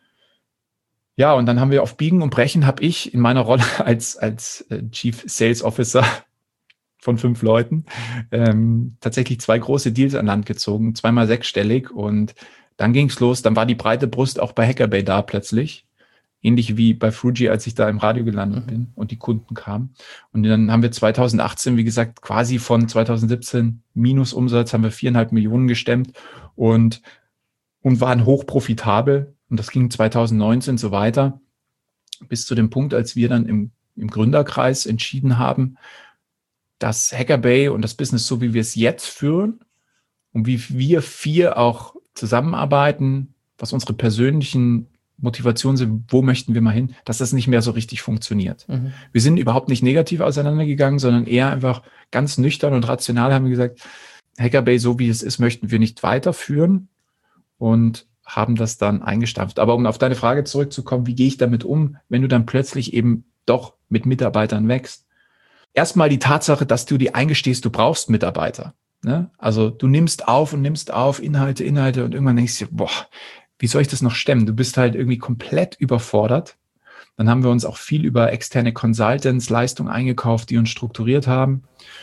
Ja, und dann haben wir auf Biegen und Brechen, habe ich in meiner Rolle als Chief Sales Officer von 5 Leuten tatsächlich 2 große Deals an Land gezogen, 2-mal 6-stellig. Und dann ging's los. Dann war die breite Brust auch bei Hackerbay da plötzlich. Ähnlich wie bei Fruji, als ich da im Radio gelandet bin und die Kunden kamen. Und dann haben wir 2018, wie gesagt, quasi von 2017 Minusumsatz, haben wir 4,5 Millionen gestemmt und waren hochprofitabel. Und das ging 2019 so weiter, bis zu dem Punkt, als wir dann im Gründerkreis entschieden haben, dass Hackerbay und das Business, so wie wir es jetzt führen und wie wir 4 auch zusammenarbeiten, was unsere persönlichen Motivationen sind, wo möchten wir mal hin, dass das nicht mehr so richtig funktioniert. Wir sind überhaupt nicht negativ auseinandergegangen, sondern eher einfach ganz nüchtern und rational haben wir gesagt, Hackerbay, so wie es ist, möchten wir nicht weiterführen und haben das dann eingestampft. Aber um auf deine Frage zurückzukommen, wie gehe ich damit um, wenn du dann plötzlich eben doch mit Mitarbeitern wächst? Erstmal die Tatsache, dass du dir eingestehst, du brauchst Mitarbeiter. Ne? Also du nimmst auf, Inhalte und irgendwann denkst du, boah, wie soll ich das noch stemmen? Du bist halt irgendwie komplett überfordert. Dann haben wir uns auch viel über externe Consultants, Leistungen eingekauft, die uns strukturiert haben.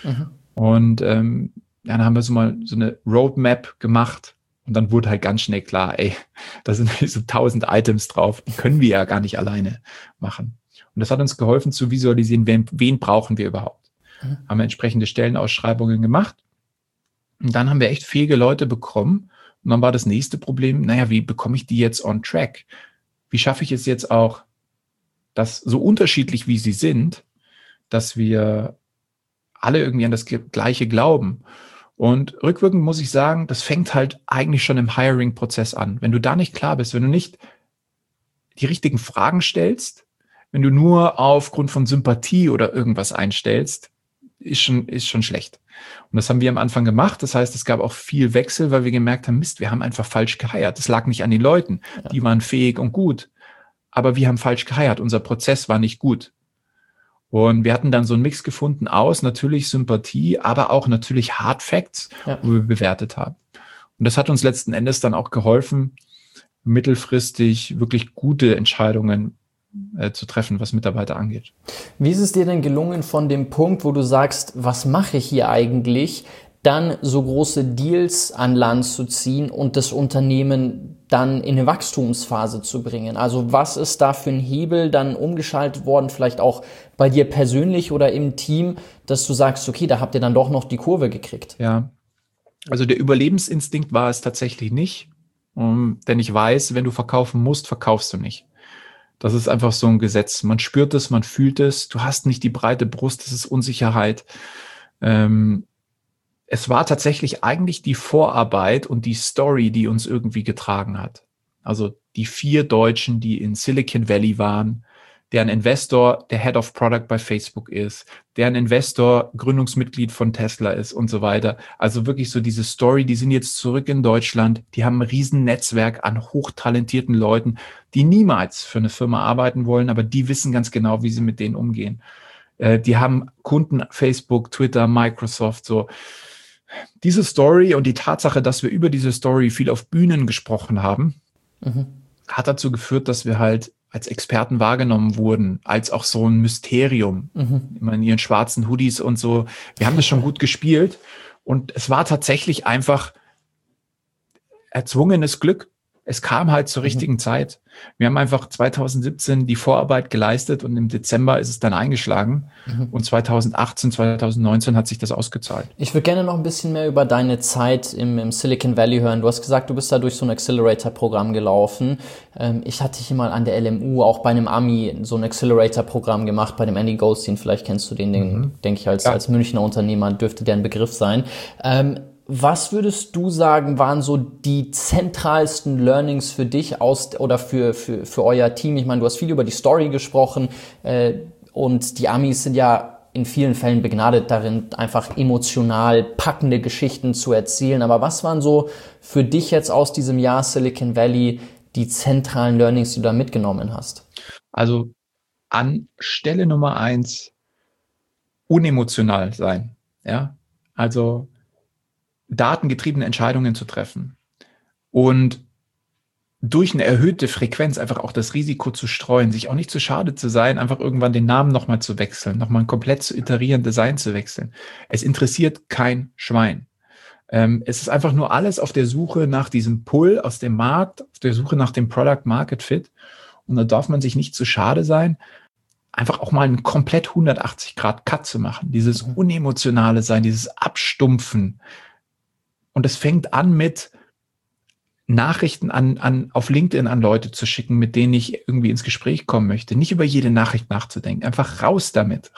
Und dann haben wir so mal so eine Roadmap gemacht. Und dann wurde halt ganz schnell klar, ey, da sind so 1000 Items drauf, die können wir ja gar nicht alleine machen. Und das hat uns geholfen zu visualisieren, wen brauchen wir überhaupt. Haben wir entsprechende Stellenausschreibungen gemacht. Und dann haben wir echt fähige Leute bekommen. Und dann war das nächste Problem, wie bekomme ich die jetzt on track? Wie schaffe ich es jetzt auch, dass so unterschiedlich wie sie sind, dass wir alle irgendwie an das Gleiche glauben? Und rückwirkend muss ich sagen, das fängt halt eigentlich schon im Hiring-Prozess an. Wenn du da nicht klar bist, wenn du nicht die richtigen Fragen stellst, wenn du nur aufgrund von Sympathie oder irgendwas einstellst, ist schon schlecht. Und das haben wir am Anfang gemacht. Das heißt, es gab auch viel Wechsel, weil wir gemerkt haben, Mist, wir haben einfach falsch geheiert. Das lag nicht an den Leuten. Die waren fähig und gut. Aber wir haben falsch geheiert. Unser Prozess war nicht gut. Und wir hatten dann so einen Mix gefunden aus natürlich Sympathie, aber auch natürlich Hard Facts, wo wir bewertet haben. Und das hat uns letzten Endes dann auch geholfen, mittelfristig wirklich gute Entscheidungen zu treffen, was Mitarbeiter angeht. Wie ist es dir denn gelungen von dem Punkt, wo du sagst, was mache ich hier eigentlich, dann so große Deals an Land zu ziehen und das Unternehmen dann in eine Wachstumsphase zu bringen? Also was ist da für ein Hebel dann umgeschaltet worden, vielleicht auch bei dir persönlich oder im Team, dass du sagst, okay, da habt ihr dann doch noch die Kurve gekriegt? Ja, also der Überlebensinstinkt war es tatsächlich nicht, denn ich weiß, wenn du verkaufen musst, verkaufst du nicht. Das ist einfach so ein Gesetz. Man spürt es, man fühlt es. Du hast nicht die breite Brust, das ist Unsicherheit. Es war tatsächlich eigentlich die Vorarbeit und die Story, die uns irgendwie getragen hat. Also die 4 Deutschen, die in Silicon Valley waren, deren Investor der Head of Product bei Facebook ist, deren Investor Gründungsmitglied von Tesla ist und so weiter. Also wirklich so diese Story, die sind jetzt zurück in Deutschland, die haben ein riesen Netzwerk an hochtalentierten Leuten, die niemals für eine Firma arbeiten wollen, aber die wissen ganz genau, wie sie mit denen umgehen. Die haben Kunden, Facebook, Twitter, Microsoft, so. Diese Story und die Tatsache, dass wir über diese Story viel auf Bühnen gesprochen haben, hat dazu geführt, dass wir halt als Experten wahrgenommen wurden, als auch so ein Mysterium. Immer in ihren schwarzen Hoodies und so. Wir haben das schon gut gespielt und es war tatsächlich einfach erzwungenes Glück. Es kam halt zur richtigen Zeit. Wir haben einfach 2017 die Vorarbeit geleistet und im Dezember ist es dann eingeschlagen. Und 2018, 2019 hat sich das ausgezahlt. Ich würde gerne noch ein bisschen mehr über deine Zeit im Silicon Valley hören. Du hast gesagt, du bist da durch so ein Accelerator-Programm gelaufen. Ich hatte hier mal an der LMU auch bei einem Ami so ein Accelerator-Programm gemacht, bei dem Andy Goldstein. Vielleicht kennst du den denke ich, als Münchner Unternehmer dürfte der ein Begriff sein. Was würdest du sagen, waren so die zentralsten Learnings für dich oder für euer Team? Ich meine, du hast viel über die Story gesprochen und die Amis sind ja in vielen Fällen begnadet darin, einfach emotional packende Geschichten zu erzählen. Aber was waren so für dich jetzt aus diesem Jahr Silicon Valley die zentralen Learnings, die du da mitgenommen hast? Also an Stelle Nummer 1 unemotional sein. Ja, also datengetriebene Entscheidungen zu treffen und durch eine erhöhte Frequenz einfach auch das Risiko zu streuen, sich auch nicht zu schade zu sein, einfach irgendwann den Namen nochmal zu wechseln, nochmal ein komplett zu iterieren, Design zu wechseln. Es interessiert kein Schwein. Es ist einfach nur alles auf der Suche nach diesem Pull aus dem Markt, auf der Suche nach dem Product Market Fit. Und da darf man sich nicht zu schade sein, einfach auch mal einen komplett 180-Grad-Cut zu machen. Dieses unemotionale Sein, dieses Abstumpfen. Und es fängt an mit Nachrichten auf LinkedIn an Leute zu schicken, mit denen ich irgendwie ins Gespräch kommen möchte. Nicht über jede Nachricht nachzudenken. Einfach raus damit.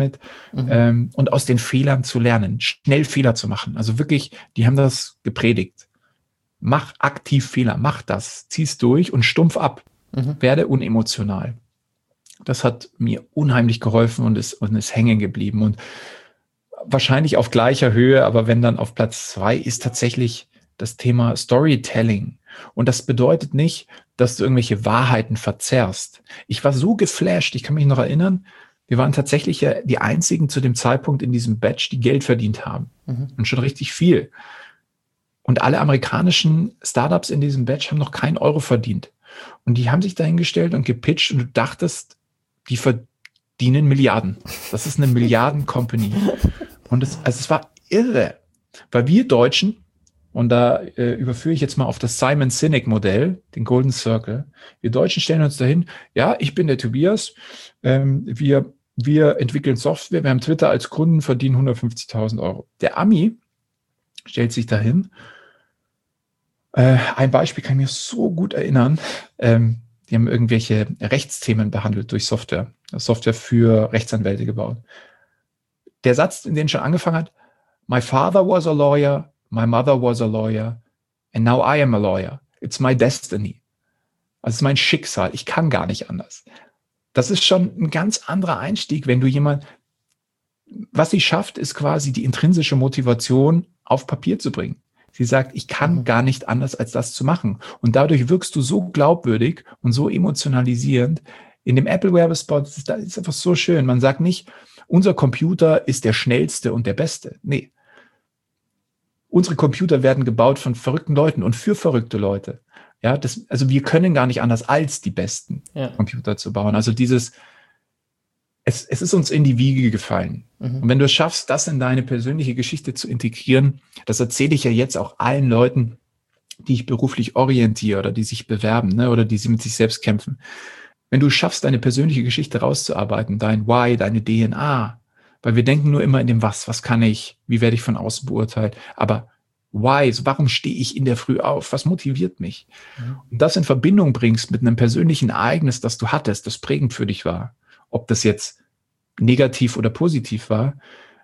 Und aus den Fehlern zu lernen. Schnell Fehler zu machen. Also wirklich, die haben das gepredigt. Mach aktiv Fehler. Mach das. Zieh's durch und stumpf ab. Werde unemotional. Das hat mir unheimlich geholfen und ist hängen geblieben. Und wahrscheinlich auf gleicher Höhe, aber wenn dann auf Platz 2 ist tatsächlich das Thema Storytelling. Und das bedeutet nicht, dass du irgendwelche Wahrheiten verzerrst. Ich war so geflasht, ich kann mich noch erinnern, wir waren tatsächlich ja die einzigen zu dem Zeitpunkt in diesem Batch, die Geld verdient haben. Und schon richtig viel. Und alle amerikanischen Startups in diesem Batch haben noch keinen Euro verdient. Und die haben sich dahingestellt und gepitcht und du dachtest, die verdienen Milliarden. Das ist eine Milliarden-Company. Und es war irre, weil wir Deutschen, und da überführe ich jetzt mal auf das Simon Sinek-Modell, den Golden Circle, wir Deutschen stellen uns dahin, ja, ich bin der Tobias, wir entwickeln Software, wir haben Twitter als Kunden, verdienen 150.000 Euro. Der Ami stellt sich dahin, ein Beispiel kann ich mir so gut erinnern, die haben irgendwelche Rechtsthemen behandelt durch Software für Rechtsanwälte gebaut. Der Satz, in den schon angefangen hat, my father was a lawyer, my mother was a lawyer, and now I am a lawyer. It's my destiny. Also es ist mein Schicksal. Ich kann gar nicht anders. Das ist schon ein ganz anderer Einstieg, wenn du was sie schafft, ist quasi die intrinsische Motivation auf Papier zu bringen. Sie sagt, ich kann gar nicht anders, als das zu machen. Und dadurch wirkst du so glaubwürdig und so emotionalisierend. In dem Apple Werbespot ist einfach so schön. Man sagt nicht, unser Computer ist der schnellste und der beste. Nee. Unsere Computer werden gebaut von verrückten Leuten und für verrückte Leute. Ja, also wir können gar nicht anders, als die besten Computer zu bauen. Also es ist uns in die Wiege gefallen. Mhm. Und wenn du es schaffst, das in deine persönliche Geschichte zu integrieren, das erzähle ich ja jetzt auch allen Leuten, die ich beruflich orientiere oder die sich bewerben, ne, oder die sie mit sich selbst kämpfen. Wenn du schaffst, deine persönliche Geschichte rauszuarbeiten, dein Why, deine DNA, weil wir denken nur immer in dem was kann ich, wie werde ich von außen beurteilt, aber Why, so warum stehe ich in der Früh auf, was motiviert mich? Und das in Verbindung bringst mit einem persönlichen Ereignis, das du hattest, das prägend für dich war, ob das jetzt negativ oder positiv war,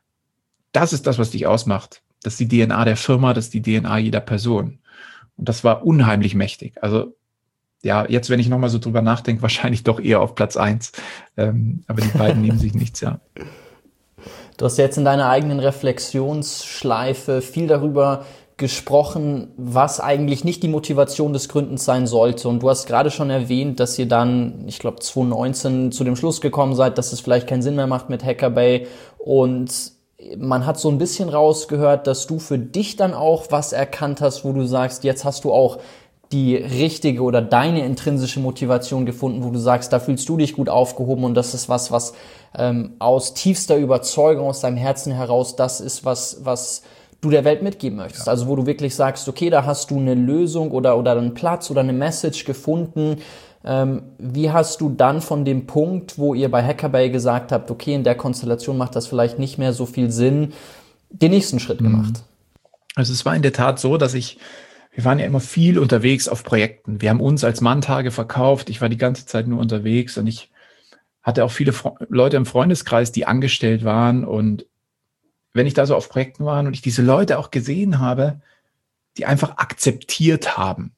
das ist das, was dich ausmacht. Das ist die DNA der Firma, das ist die DNA jeder Person. Und das war unheimlich mächtig. Also ja, jetzt, wenn ich nochmal so drüber nachdenke, wahrscheinlich doch eher auf Platz 1. Aber die beiden nehmen sich nichts, ja. Du hast jetzt in deiner eigenen Reflexionsschleife viel darüber gesprochen, was eigentlich nicht die Motivation des Gründens sein sollte. Und du hast gerade schon erwähnt, dass ihr dann, ich glaube 2019 zu dem Schluss gekommen seid, dass es vielleicht keinen Sinn mehr macht mit Hackerbay. Und man hat so ein bisschen rausgehört, dass du für dich dann auch was erkannt hast, wo du sagst, jetzt hast du auch die richtige oder deine intrinsische Motivation gefunden, wo du sagst, da fühlst du dich gut aufgehoben und das ist was aus tiefster Überzeugung, aus deinem Herzen heraus, das ist was du der Welt mitgeben möchtest. Ja. Also wo du wirklich sagst, okay, da hast du eine Lösung oder einen Platz oder eine Message gefunden. Wie hast du dann von dem Punkt, wo ihr bei Hackerbay gesagt habt, okay, in der Konstellation macht das vielleicht nicht mehr so viel Sinn, den nächsten Schritt gemacht? Also es war in der Tat so, dass wir waren ja immer viel unterwegs auf Projekten. Wir haben uns als Manntage verkauft. Ich war die ganze Zeit nur unterwegs und ich hatte auch viele Leute im Freundeskreis, die angestellt waren. Und wenn ich da so auf Projekten war und ich diese Leute auch gesehen habe, die einfach akzeptiert haben,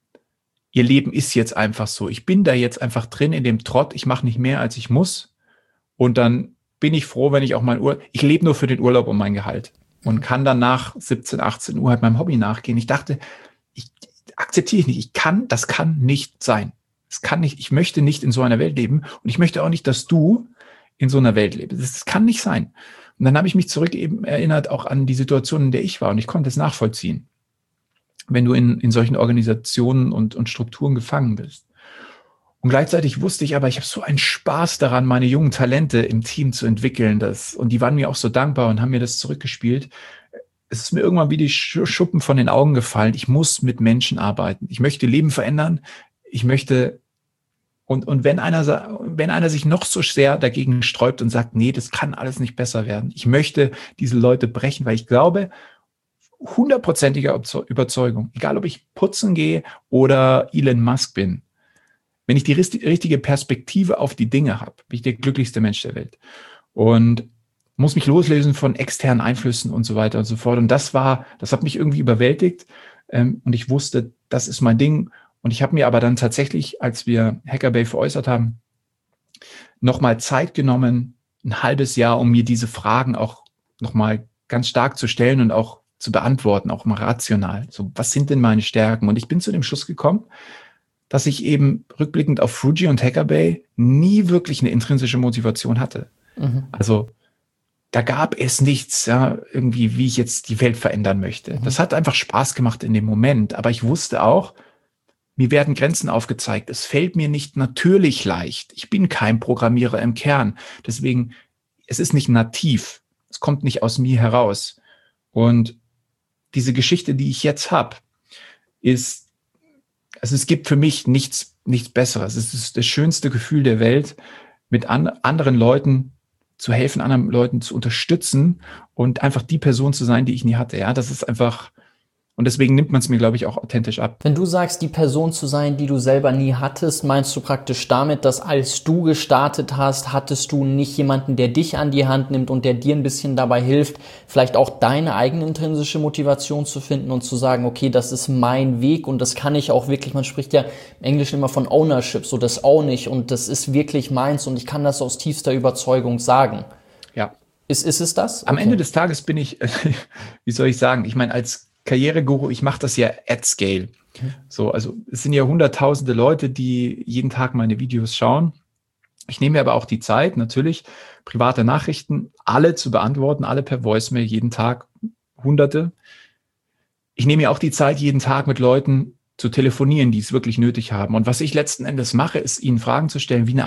ihr Leben ist jetzt einfach so. Ich bin da jetzt einfach drin in dem Trott. Ich mache nicht mehr, als ich muss. Und dann bin ich froh, wenn ich auch ich lebe nur für den Urlaub und mein Gehalt und kann dann nach 17, 18 Uhr halt meinem Hobby nachgehen. Ich dachte, akzeptiere ich nicht. Das kann nicht sein. Das kann nicht, ich möchte nicht in so einer Welt leben und ich möchte auch nicht, dass du in so einer Welt lebst. Das kann nicht sein. Und dann habe ich mich zurück eben erinnert auch an die Situation, in der ich war und ich konnte es nachvollziehen, wenn du in solchen Organisationen und Strukturen gefangen bist. Und gleichzeitig wusste ich aber, ich habe so einen Spaß daran, meine jungen Talente im Team zu entwickeln. Und die waren mir auch so dankbar und haben mir das zurückgespielt. Es ist mir irgendwann wie die Schuppen von den Augen gefallen. Ich muss mit Menschen arbeiten. Ich möchte Leben verändern. Ich möchte, und wenn einer sich noch so sehr dagegen sträubt und sagt, nee, das kann alles nicht besser werden. Ich möchte diese Leute brechen, weil ich glaube, 100%iger Überzeugung, egal ob ich putzen gehe oder Elon Musk bin, wenn ich die richtige Perspektive auf die Dinge habe, bin ich der glücklichste Mensch der Welt. Und muss mich loslösen von externen Einflüssen und so weiter und so fort. Und das hat mich irgendwie überwältigt. Und ich wusste, das ist mein Ding. Und ich habe mir aber dann tatsächlich, als wir Hackerbay veräußert haben, nochmal Zeit genommen, ein halbes Jahr, um mir diese Fragen auch nochmal ganz stark zu stellen und auch zu beantworten, auch mal rational. So, was sind denn meine Stärken? Und ich bin zu dem Schluss gekommen, dass ich eben rückblickend auf Fruji und Hackerbay nie wirklich eine intrinsische Motivation hatte. Mhm. Also da gab es nichts, ja, irgendwie, wie ich jetzt die Welt verändern möchte. Das hat einfach Spaß gemacht in dem Moment. Aber ich wusste auch, mir werden Grenzen aufgezeigt. Es fällt mir nicht natürlich leicht. Ich bin kein Programmierer im Kern. Deswegen, es ist nicht nativ. Es kommt nicht aus mir heraus. Und diese Geschichte, die ich jetzt habe, es gibt für mich nichts Besseres. Es ist das schönste Gefühl der Welt, mit anderen Leuten zu helfen, anderen Leuten zu unterstützen und einfach die Person zu sein, die ich nie hatte. Ja, das ist einfach, und deswegen nimmt man es mir, glaube ich, auch authentisch ab. Wenn du sagst, die Person zu sein, die du selber nie hattest, meinst du praktisch damit, dass als du gestartet hast, hattest du nicht jemanden, der dich an die Hand nimmt und der dir ein bisschen dabei hilft, vielleicht auch deine eigene intrinsische Motivation zu finden und zu sagen, okay, das ist mein Weg und das kann ich auch wirklich, man spricht ja im Englischen immer von Ownership, so das own ich und das ist wirklich meins und ich kann das aus tiefster Überzeugung sagen. Ja. Ist es das? Am Ende des Tages bin ich, wie soll ich sagen, ich meine, als Karriereguru, ich mache das ja at scale. So, also es sind ja hunderttausende Leute, die jeden Tag meine Videos schauen. Ich nehme mir aber auch die Zeit, natürlich private Nachrichten, alle zu beantworten, alle per Voicemail, jeden Tag Hunderte. Ich nehme mir auch die Zeit, jeden Tag mit Leuten zu telefonieren, die es wirklich nötig haben. Und was ich letzten Endes mache, ist ihnen Fragen zu stellen, wie eine Art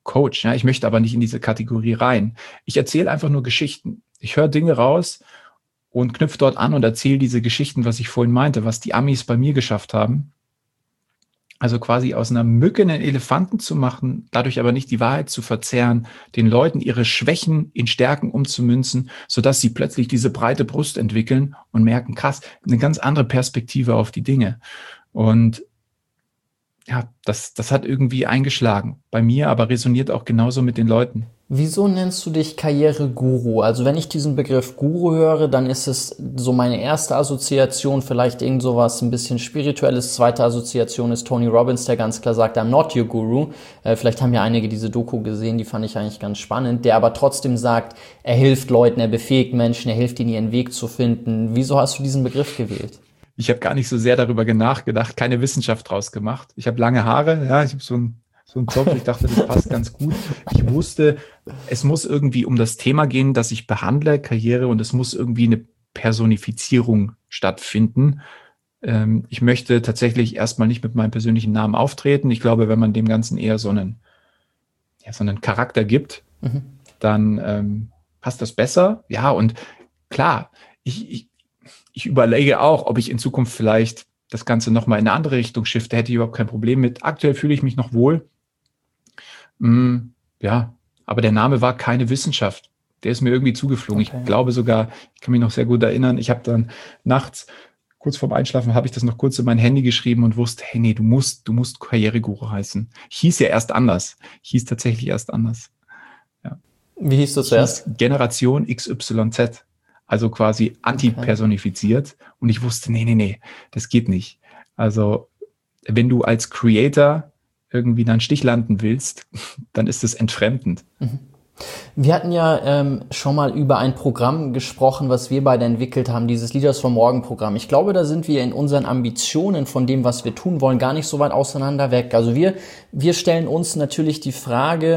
Coach. Ja, ich möchte aber nicht in diese Kategorie rein. Ich erzähle einfach nur Geschichten. Ich höre Dinge raus und knüpfe dort an und erzähle diese Geschichten, was ich vorhin meinte, was die Amis bei mir geschafft haben. Also quasi aus einer Mücke einen Elefanten zu machen, dadurch aber nicht die Wahrheit zu verzerren, den Leuten ihre Schwächen in Stärken umzumünzen, sodass sie plötzlich diese breite Brust entwickeln und merken, krass, eine ganz andere Perspektive auf die Dinge. Und ja, das hat irgendwie eingeschlagen bei mir, aber resoniert auch genauso mit den Leuten. Wieso nennst du dich Karriereguru? Also wenn ich diesen Begriff Guru höre, dann ist es so meine erste Assoziation, vielleicht irgend sowas ein bisschen Spirituelles. Zweite Assoziation ist Tony Robbins, der ganz klar sagt, I'm not your Guru. Vielleicht haben ja einige diese Doku gesehen, die fand ich eigentlich ganz spannend. Der aber trotzdem sagt, er hilft Leuten, er befähigt Menschen, er hilft ihnen, ihren Weg zu finden. Wieso hast du diesen Begriff gewählt? Ich habe gar nicht so sehr darüber nachgedacht, keine Wissenschaft draus gemacht. Ich habe lange Haare, ja, ich habe so einen Zopf, ich dachte, das passt ganz gut. Ich wusste, es muss irgendwie um das Thema gehen, das ich behandle, Karriere, und es muss irgendwie eine Personifizierung stattfinden. Ich möchte tatsächlich erstmal nicht mit meinem persönlichen Namen auftreten. Ich glaube, wenn man dem Ganzen eher so einen Charakter gibt, dann passt das besser. Ja, und klar, ich überlege auch, ob ich in Zukunft vielleicht das Ganze nochmal in eine andere Richtung shifte, hätte ich überhaupt kein Problem mit. Aktuell fühle ich mich noch wohl. Ja, aber der Name war keine Wissenschaft. Der ist mir irgendwie zugeflogen. Okay. Ich glaube sogar, ich kann mich noch sehr gut erinnern, ich habe dann nachts, kurz vorm Einschlafen, habe ich das noch kurz in mein Handy geschrieben und wusste, hey, nee, du musst Karriereguru heißen. Ich hieß ja erst anders. Ich hieß tatsächlich erst anders. Ja. Wie hieß du zuerst? Generation XYZ. Also quasi anti-personifiziert. Okay. Und ich wusste, nee, das geht nicht. Also wenn du als Creator irgendwie einen Stich landen willst, dann ist es entfremdend. Wir hatten ja schon mal über ein Programm gesprochen, was wir beide entwickelt haben, dieses Leaders for Morgen Programm. Ich glaube, da sind wir in unseren Ambitionen von dem, was wir tun wollen, gar nicht so weit auseinander weg. Also wir stellen uns natürlich die Frage,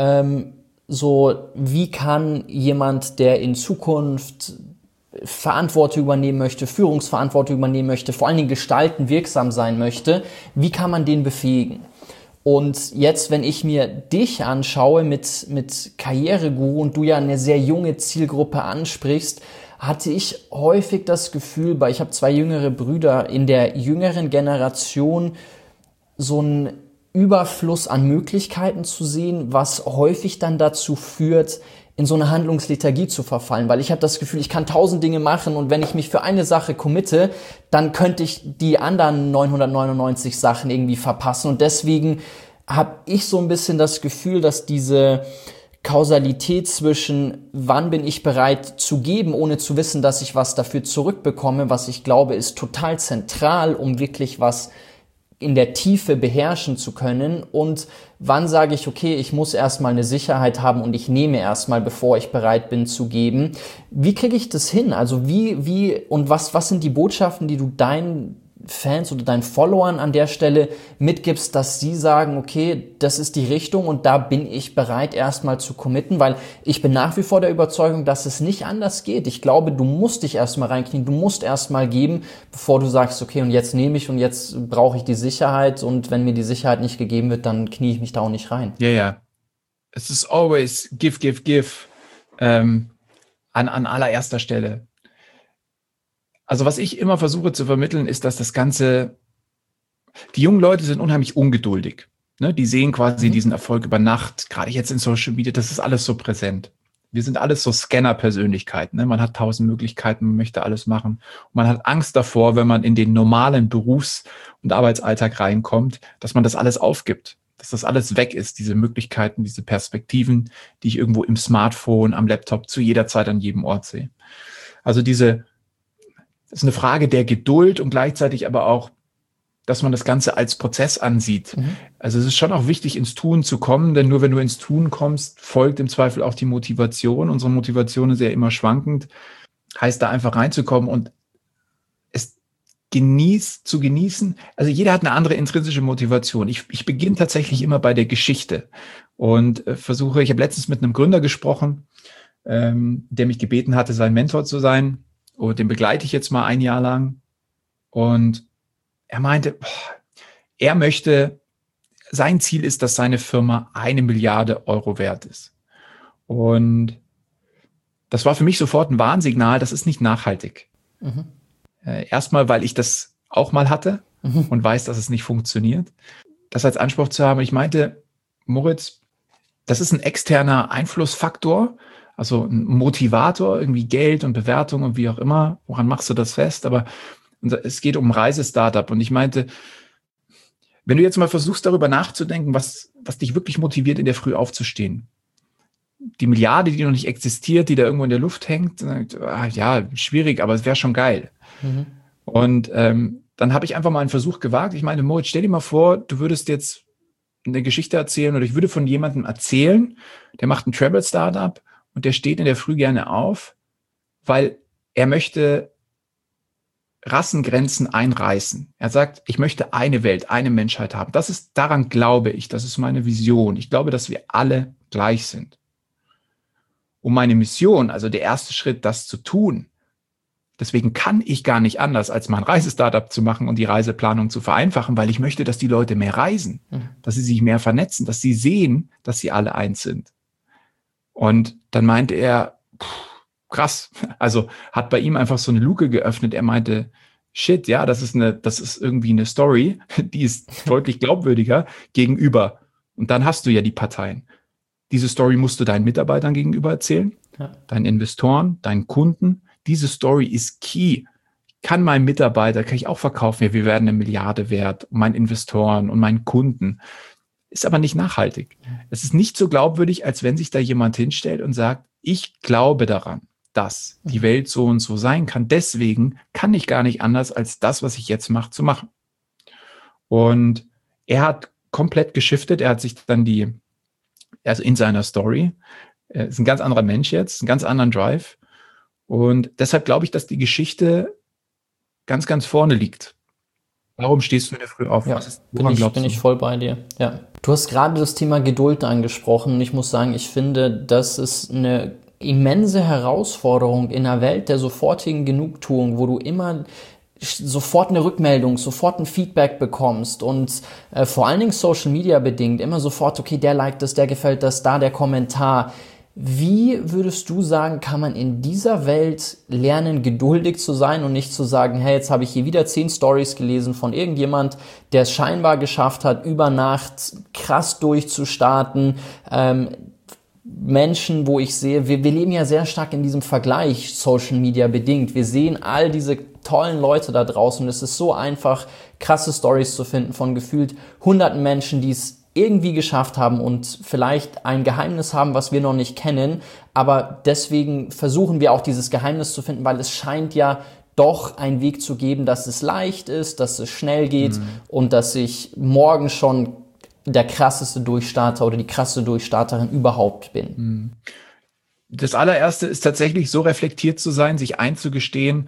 wie kann jemand, der in Zukunft Verantwortung übernehmen möchte, Führungsverantwortung übernehmen möchte, vor allen Dingen gestalten, wirksam sein möchte, wie kann man den befähigen? Und jetzt, wenn ich mir dich anschaue mit Karriereguru und du ja eine sehr junge Zielgruppe ansprichst, hatte ich häufig das Gefühl, ich habe 2 jüngere Brüder, in der jüngeren Generation so ein Überfluss an Möglichkeiten zu sehen, was häufig dann dazu führt, in so eine Handlungslethargie zu verfallen, weil ich habe das Gefühl, ich kann 1000 Dinge machen und wenn ich mich für eine Sache committe, dann könnte ich die anderen 999 Sachen irgendwie verpassen und deswegen habe ich so ein bisschen das Gefühl, dass diese Kausalität zwischen wann bin ich bereit zu geben, ohne zu wissen, dass ich was dafür zurückbekomme, was ich glaube, ist total zentral, um wirklich was in der Tiefe beherrschen zu können und wann sage ich, okay, ich muss erstmal eine Sicherheit haben und ich nehme erstmal, bevor ich bereit bin zu geben. Wie kriege ich das hin? Also wie und was sind die Botschaften, die du deinen Fans oder deinen Followern an der Stelle mitgibst, dass sie sagen, okay, das ist die Richtung und da bin ich bereit, erstmal zu committen, weil ich bin nach wie vor der Überzeugung, dass es nicht anders geht. Ich glaube, du musst dich erstmal reinknien, du musst erstmal geben, bevor du sagst, okay, und jetzt nehme ich und jetzt brauche ich die Sicherheit und wenn mir die Sicherheit nicht gegeben wird, dann knie ich mich da auch nicht rein. Ja. Es ist always give, an allererster Stelle. Also was ich immer versuche zu vermitteln, ist, dass die jungen Leute sind unheimlich ungeduldig. Ne? Die sehen quasi diesen Erfolg über Nacht, gerade jetzt in Social Media, das ist alles so präsent. Wir sind alles so Scanner-Persönlichkeiten. Ne? Man hat 1000 Möglichkeiten, man möchte alles machen. Und man hat Angst davor, wenn man in den normalen Berufs- und Arbeitsalltag reinkommt, dass man das alles aufgibt. Dass das alles weg ist, diese Möglichkeiten, diese Perspektiven, die ich irgendwo im Smartphone, am Laptop zu jeder Zeit an jedem Ort sehe. Also das ist eine Frage der Geduld und gleichzeitig aber auch, dass man das Ganze als Prozess ansieht. Also es ist schon auch wichtig, ins Tun zu kommen, denn nur wenn du ins Tun kommst, folgt im Zweifel auch die Motivation. Unsere Motivation ist ja immer schwankend. Heißt da einfach reinzukommen und es zu genießen. Also jeder hat eine andere intrinsische Motivation. Ich beginne tatsächlich immer bei der Geschichte und ich habe letztens mit einem Gründer gesprochen, der mich gebeten hatte, sein Mentor zu sein. Und den begleite ich jetzt mal 1 Jahr lang. Und er meinte, er möchte sein Ziel ist, dass seine Firma 1 Milliarde Euro wert ist. Und das war für mich sofort ein Warnsignal, das ist nicht nachhaltig. Mhm. Erstmal, weil ich das auch mal hatte und weiß, dass es nicht funktioniert. Das als Anspruch zu haben. Ich meinte, Moritz, das ist ein externer Einflussfaktor, also ein Motivator, irgendwie Geld und Bewertung und wie auch immer. Woran machst du das fest? Aber es geht um ein Reisestartup. Und ich meinte, wenn du jetzt mal versuchst, darüber nachzudenken, was dich wirklich motiviert, in der Früh aufzustehen. Die Milliarde, die noch nicht existiert, die da irgendwo in der Luft hängt, ja, schwierig, aber es wäre schon geil. Mhm. Und dann habe ich einfach mal einen Versuch gewagt. Ich meine, Moritz, stell dir mal vor, du würdest jetzt eine Geschichte erzählen oder ich würde von jemandem erzählen, der macht ein Travel-Startup und der steht in der Früh gerne auf, weil er möchte Rassengrenzen einreißen. Er sagt, ich möchte eine Welt, eine Menschheit haben. Daran glaube ich, das ist meine Vision. Ich glaube, dass wir alle gleich sind. Und meine Mission, also der erste Schritt, das zu tun, deswegen kann ich gar nicht anders, als mein Reisestartup zu machen und die Reiseplanung zu vereinfachen, weil ich möchte, dass die Leute mehr reisen, dass sie sich mehr vernetzen, dass sie sehen, dass sie alle eins sind. Und dann meinte er, krass, also hat bei ihm einfach so eine Luke geöffnet. Er meinte, shit, ja, das ist irgendwie eine Story, die ist deutlich glaubwürdiger gegenüber. Und dann hast du ja die Parteien. Diese Story musst du deinen Mitarbeitern gegenüber erzählen, deinen Investoren, deinen Kunden. Diese Story ist key. Kann ich auch verkaufen, ja, wir werden 1 Milliarde wert, meinen Investoren und meinen Kunden. Ist aber nicht nachhaltig. Es ist nicht so glaubwürdig, als wenn sich da jemand hinstellt und sagt, ich glaube daran, dass die Welt so und so sein kann. Deswegen kann ich gar nicht anders, als das, was ich jetzt mache, zu machen. Und er hat komplett geschiftet. Er hat sich dann also in seiner Story, ist ein ganz anderer Mensch jetzt, einen ganz anderen Drive. Und deshalb glaube ich, dass die Geschichte ganz, ganz vorne liegt. Warum stehst du in der Früh auf? Ja, bin ich voll bei dir. Ja. Du hast gerade das Thema Geduld angesprochen. Und ich muss sagen, ich finde, das ist eine immense Herausforderung in einer Welt der sofortigen Genugtuung, wo du immer sofort eine Rückmeldung, sofort ein Feedback bekommst und vor allen Dingen Social Media bedingt immer sofort, okay, der liked das, der gefällt das, da der Kommentar. Wie würdest du sagen, kann man in dieser Welt lernen, geduldig zu sein und nicht zu sagen, hey, jetzt habe ich hier wieder 10 Stories gelesen von irgendjemand, der es scheinbar geschafft hat, über Nacht krass durchzustarten, Menschen, wo ich sehe, wir leben ja sehr stark in diesem Vergleich, Social Media bedingt. Wir sehen all diese tollen Leute da draußen und es ist so einfach, krasse Stories zu finden von gefühlt hunderten Menschen, die es irgendwie geschafft haben und vielleicht ein Geheimnis haben, was wir noch nicht kennen. Aber deswegen versuchen wir auch dieses Geheimnis zu finden, weil es scheint ja doch einen Weg zu geben, dass es leicht ist, dass es schnell geht und dass ich morgen schon der krasseste Durchstarter oder die krasseste Durchstarterin überhaupt bin. Das allererste ist tatsächlich so reflektiert zu sein, sich einzugestehen,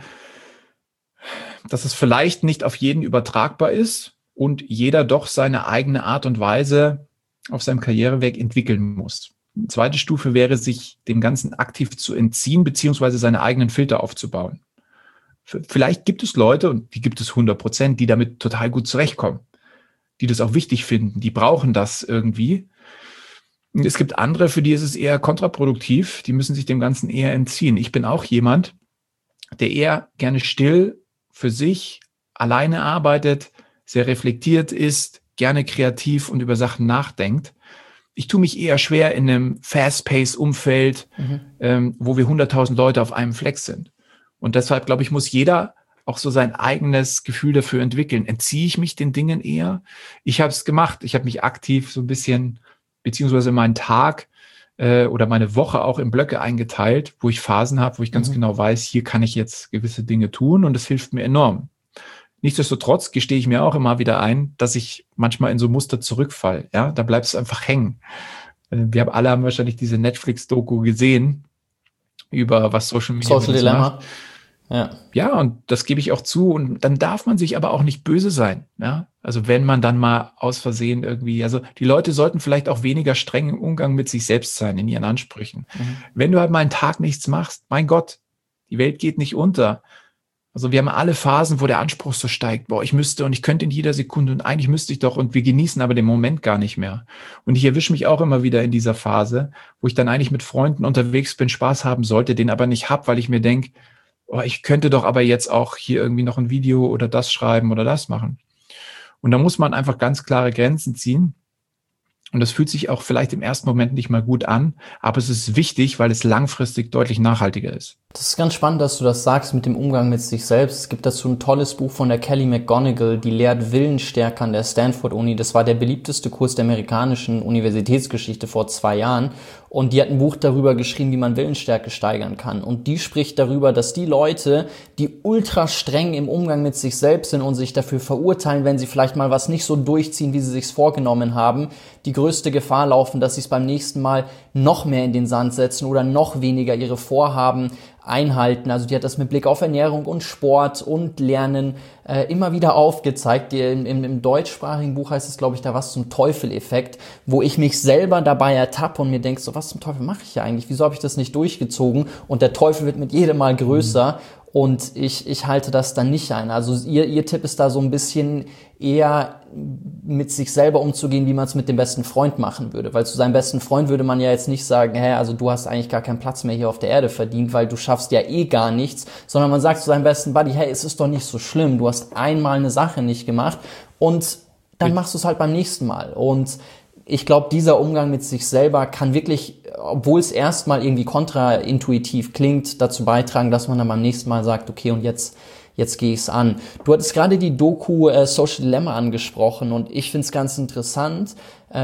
dass es vielleicht nicht auf jeden übertragbar ist und jeder doch seine eigene Art und Weise auf seinem Karriereweg entwickeln muss. Die zweite Stufe wäre, sich dem Ganzen aktiv zu entziehen, beziehungsweise seine eigenen Filter aufzubauen. Vielleicht gibt es Leute, und die gibt es 100%, die damit total gut zurechtkommen, die das auch wichtig finden, die brauchen das irgendwie. Und es gibt andere, für die ist es eher kontraproduktiv, die müssen sich dem Ganzen eher entziehen. Ich bin auch jemand, der eher gerne still für sich alleine arbeitet, sehr reflektiert ist, gerne kreativ und über Sachen nachdenkt. Ich tue mich eher schwer in einem Fast-Pace-Umfeld, wo wir 100.000 Leute auf einem Fleck sind. Und deshalb, glaube ich, muss jeder auch so sein eigenes Gefühl dafür entwickeln. Entziehe ich mich den Dingen eher? Ich habe es gemacht. Ich habe mich aktiv so ein bisschen, beziehungsweise meinen Tag oder meine Woche auch in Blöcke eingeteilt, wo ich Phasen habe, wo ich ganz genau weiß, hier kann ich jetzt gewisse Dinge tun und das hilft mir enorm. Nichtsdestotrotz gestehe ich mir auch immer wieder ein, dass ich manchmal in so Muster zurückfalle. Ja, da bleibst du einfach hängen. Wir haben wahrscheinlich diese Netflix-Doku gesehen über was Social Media Dilemma. Ja, und das gebe ich auch zu. Und dann darf man sich aber auch nicht böse sein. Ja, also wenn man dann mal aus Versehen irgendwie, also die Leute sollten vielleicht auch weniger streng im Umgang mit sich selbst sein, in ihren Ansprüchen. Wenn du halt mal einen Tag nichts machst, mein Gott, die Welt geht nicht unter. Also wir haben alle Phasen, wo der Anspruch so steigt, boah, ich müsste und ich könnte in jeder Sekunde und eigentlich müsste ich doch und wir genießen aber den Moment gar nicht mehr. Und ich erwische mich auch immer wieder in dieser Phase, wo ich dann eigentlich mit Freunden unterwegs bin, Spaß haben sollte, den aber nicht hab, weil ich mir denke, oh, ich könnte doch aber jetzt auch hier irgendwie noch ein Video oder das schreiben oder das machen. Und da muss man einfach ganz klare Grenzen ziehen. Und das fühlt sich auch vielleicht im ersten Moment nicht mal gut an, aber es ist wichtig, weil es langfristig deutlich nachhaltiger ist. Das ist ganz spannend, dass du das sagst mit dem Umgang mit sich selbst. Es gibt dazu ein tolles Buch von der Kelly McGonigal, die lehrt Willensstärke an der Stanford-Uni. Das war der beliebteste Kurs der amerikanischen Universitätsgeschichte vor 2 Jahren. Und die hat ein Buch darüber geschrieben, wie man Willensstärke steigern kann. Und die spricht darüber, dass die Leute, die ultra streng im Umgang mit sich selbst sind und sich dafür verurteilen, wenn sie vielleicht mal was nicht so durchziehen, wie sie sich's vorgenommen haben, die größte Gefahr laufen, dass sie es beim nächsten Mal noch mehr in den Sand setzen oder noch weniger ihre Vorhaben einhalten. Also die hat das mit Blick auf Ernährung und Sport und Lernen immer wieder aufgezeigt. Im deutschsprachigen Buch heißt es, glaube ich, da was zum Teufel-Effekt, wo ich mich selber dabei ertappe und mir denke, so was zum Teufel mache ich hier eigentlich? Wieso habe ich das nicht durchgezogen? Und der Teufel wird mit jedem Mal größer. Und ich halte das dann nicht ein. Also ihr Tipp ist da so ein bisschen eher mit sich selber umzugehen, wie man es mit dem besten Freund machen würde. Weil zu seinem besten Freund würde man ja jetzt nicht sagen, hey, also du hast eigentlich gar keinen Platz mehr hier auf der Erde verdient, weil du schaffst ja eh gar nichts. Sondern man sagt zu seinem besten Buddy, hey, es ist doch nicht so schlimm. Du hast einmal eine Sache nicht gemacht und dann machst du es halt beim nächsten Mal. Und ich glaube, dieser Umgang mit sich selber kann wirklich, obwohl es erstmal irgendwie kontraintuitiv klingt, dazu beitragen, dass man dann beim nächsten Mal sagt, okay, und jetzt gehe ich es an. Du hattest gerade die Doku Social Dilemma angesprochen und ich finde es ganz interessant.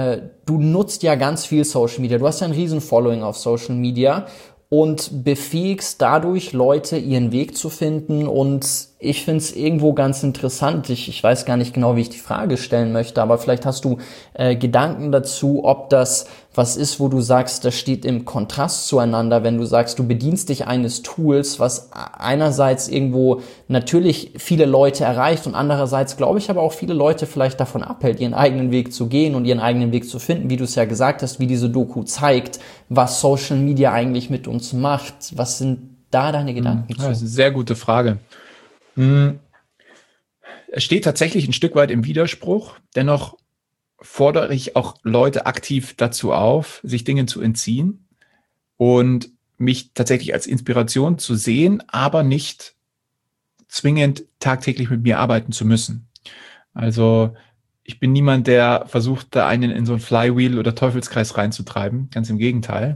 Du nutzt ja ganz viel Social Media. Du hast ja ein riesen Following auf Social Media und befähigst dadurch Leute, ihren Weg zu finden. Und ich finde es irgendwo ganz interessant. Ich weiß gar nicht genau, wie ich die Frage stellen möchte, aber vielleicht hast du Gedanken dazu, ob das was ist, wo du sagst, das steht im Kontrast zueinander, wenn du sagst, du bedienst dich eines Tools, was einerseits irgendwo natürlich viele Leute erreicht und andererseits, glaube ich, aber auch viele Leute vielleicht davon abhält, ihren eigenen Weg zu gehen und ihren eigenen Weg zu finden, wie du es ja gesagt hast, wie diese Doku zeigt, was Social Media eigentlich mit uns macht. Was sind da deine Gedanken zu? Das ist eine sehr gute Frage. Es steht tatsächlich ein Stück weit im Widerspruch, dennoch fordere ich auch Leute aktiv dazu auf, sich Dingen zu entziehen und mich tatsächlich als Inspiration zu sehen, aber nicht zwingend tagtäglich mit mir arbeiten zu müssen. Also ich bin niemand, der versucht, da einen in so ein Flywheel oder Teufelskreis reinzutreiben. Ganz im Gegenteil.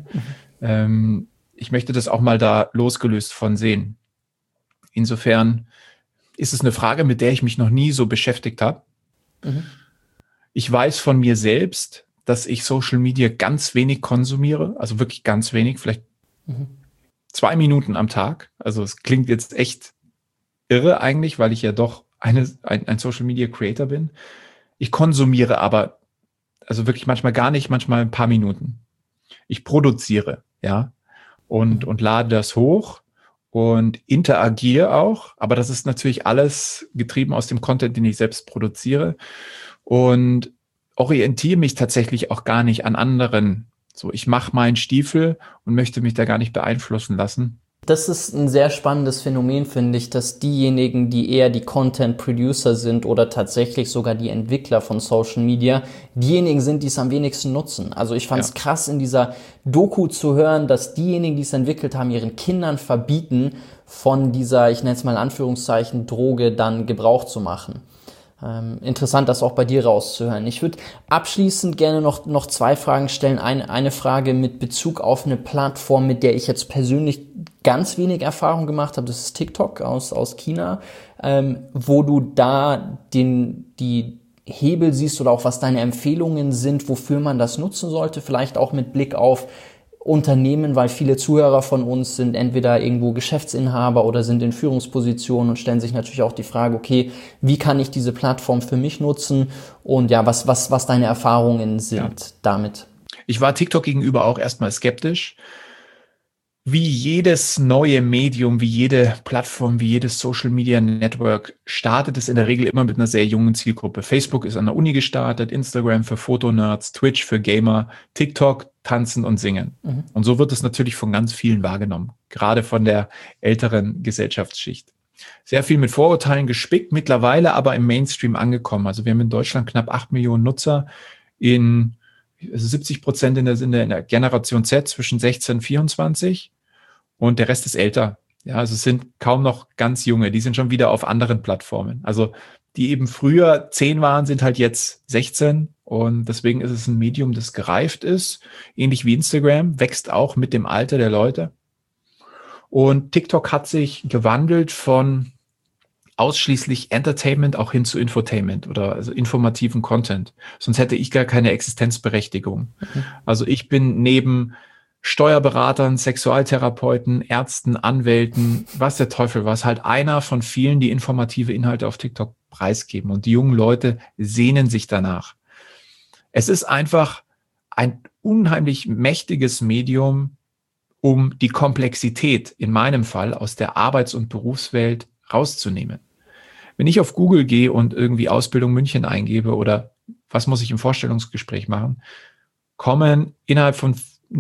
Ich möchte das auch mal da losgelöst von sehen. Insofern ist es eine Frage, mit der ich mich noch nie so beschäftigt habe. Ich weiß von mir selbst, dass ich Social Media ganz wenig konsumiere, also wirklich ganz wenig, vielleicht 2 Minuten am Tag. Also es klingt jetzt echt irre eigentlich, weil ich ja doch ein Social Media Creator bin. Ich konsumiere aber, also wirklich manchmal gar nicht, manchmal ein paar Minuten. Ich produziere, ja, und lade das hoch und interagiere auch, aber das ist natürlich alles getrieben aus dem Content, den ich selbst produziere. Und orientiere mich tatsächlich auch gar nicht an anderen. So, ich mache meinen Stiefel und möchte mich da gar nicht beeinflussen lassen. Das ist ein sehr spannendes Phänomen, finde ich, dass diejenigen, die eher die Content-Producer sind oder tatsächlich sogar die Entwickler von Social Media, diejenigen sind, die es am wenigsten nutzen. Also ich fand es krass, in dieser Doku zu hören, dass diejenigen, die es entwickelt haben, ihren Kindern verbieten, von dieser, ich nenne es mal in Anführungszeichen, Droge dann Gebrauch zu machen. Interessant, das auch bei dir rauszuhören. Ich würde abschließend gerne noch 2 Fragen stellen. Eine Frage mit Bezug auf eine Plattform, mit der ich jetzt persönlich ganz wenig Erfahrung gemacht habe. Das ist TikTok aus China, wo du da die Hebel siehst oder auch was deine Empfehlungen sind, wofür man das nutzen sollte. Vielleicht auch mit Blick auf Unternehmen, weil viele Zuhörer von uns sind entweder irgendwo Geschäftsinhaber oder sind in Führungspositionen und stellen sich natürlich auch die Frage, okay, wie kann ich diese Plattform für mich nutzen und ja, was deine Erfahrungen sind damit? Ich war TikTok gegenüber auch erstmal skeptisch. Wie jedes neue Medium, wie jede Plattform, wie jedes Social Media Network startet es in der Regel immer mit einer sehr jungen Zielgruppe. Facebook ist an der Uni gestartet, Instagram für Fotonerds, Twitch für Gamer, TikTok, Tanzen und Singen. Und so wird es natürlich von ganz vielen wahrgenommen, gerade von der älteren Gesellschaftsschicht. Sehr viel mit Vorurteilen gespickt, mittlerweile aber im Mainstream angekommen. Also wir haben in Deutschland knapp 8 Millionen Nutzer, in 70% in der Generation Z zwischen 16 und 24 und der Rest ist älter. Ja, also es sind kaum noch ganz junge, die sind schon wieder auf anderen Plattformen. Also die eben früher 10 waren, sind halt jetzt 16 und deswegen ist es ein Medium, das gereift ist, ähnlich wie Instagram, wächst auch mit dem Alter der Leute. Und TikTok hat sich gewandelt von ausschließlich Entertainment auch hin zu Infotainment oder also informativen Content. Sonst hätte ich gar keine Existenzberechtigung. Also ich bin neben Steuerberatern, Sexualtherapeuten, Ärzten, Anwälten, was der Teufel was, halt einer von vielen, die informative Inhalte auf TikTok preisgeben. Und die jungen Leute sehnen sich danach. Es ist einfach ein unheimlich mächtiges Medium, um die Komplexität in meinem Fall aus der Arbeits- und Berufswelt rauszunehmen. Wenn ich auf Google gehe und irgendwie Ausbildung München eingebe oder was muss ich im Vorstellungsgespräch machen, kommen innerhalb von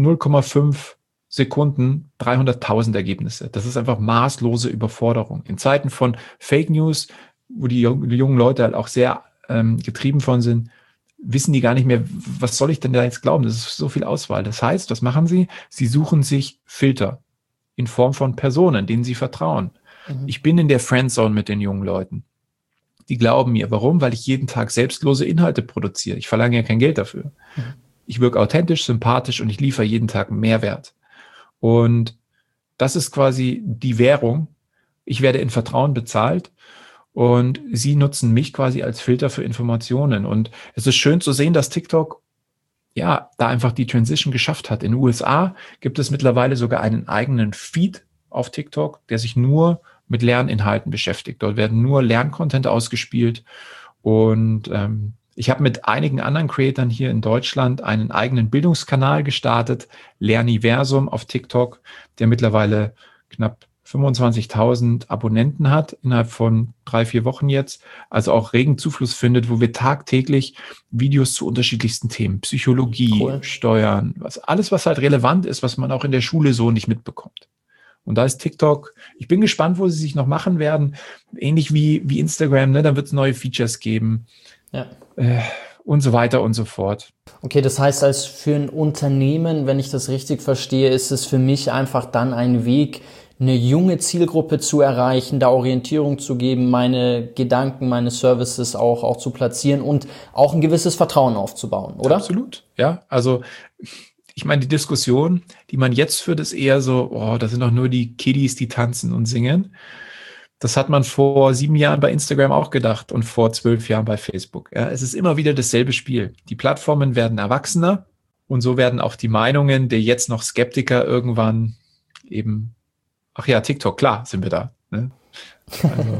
0,5 Sekunden 300.000 Ergebnisse. Das ist einfach maßlose Überforderung. In Zeiten von Fake News, wo die jungen Leute halt auch sehr getrieben von sind, wissen die gar nicht mehr, was soll ich denn da jetzt glauben? Das ist so viel Auswahl. Das heißt, was machen sie? Sie suchen sich Filter in Form von Personen, denen sie vertrauen. Ich bin in der Friendzone mit den jungen Leuten. Die glauben mir. Warum? Weil ich jeden Tag selbstlose Inhalte produziere. Ich verlange ja kein Geld dafür. Ich wirke authentisch, sympathisch und ich liefere jeden Tag Mehrwert. Und das ist quasi die Währung. Ich werde in Vertrauen bezahlt und sie nutzen mich quasi als Filter für Informationen. Und es ist schön zu sehen, dass TikTok ja da einfach die Transition geschafft hat. In den USA gibt es mittlerweile sogar einen eigenen Feed auf TikTok, der sich nur mit Lerninhalten beschäftigt. Dort werden nur Lerncontent ausgespielt und ich habe mit einigen anderen Creatoren hier in Deutschland einen eigenen Bildungskanal gestartet, Lerniversum auf TikTok, der mittlerweile knapp 25.000 Abonnenten hat, innerhalb von 3-4 Wochen jetzt, also auch regen Zufluss findet, wo wir tagtäglich Videos zu unterschiedlichsten Themen, Psychologie, Steuern, alles, was halt relevant ist, was man auch in der Schule so nicht mitbekommt. Und da ist TikTok, ich bin gespannt, wo sie sich noch machen werden, ähnlich wie Instagram, ne? Da wird es neue Features geben. Ja. Und so weiter und so fort. Okay, das heißt, als für ein Unternehmen, wenn ich das richtig verstehe, ist es für mich einfach dann ein Weg, eine junge Zielgruppe zu erreichen, da Orientierung zu geben, meine Gedanken, meine Services auch zu platzieren und auch ein gewisses Vertrauen aufzubauen, oder? Absolut, ja. Also ich meine, die Diskussion, die man jetzt führt, ist eher so, oh, das sind doch nur die Kiddies, die tanzen und singen. Das hat man vor 7 Jahren bei Instagram auch gedacht und vor 12 Jahren bei Facebook. Ja, es ist immer wieder dasselbe Spiel. Die Plattformen werden erwachsener und so werden auch die Meinungen der jetzt noch Skeptiker irgendwann eben, ach ja, TikTok, klar, sind wir da. Ne? Also.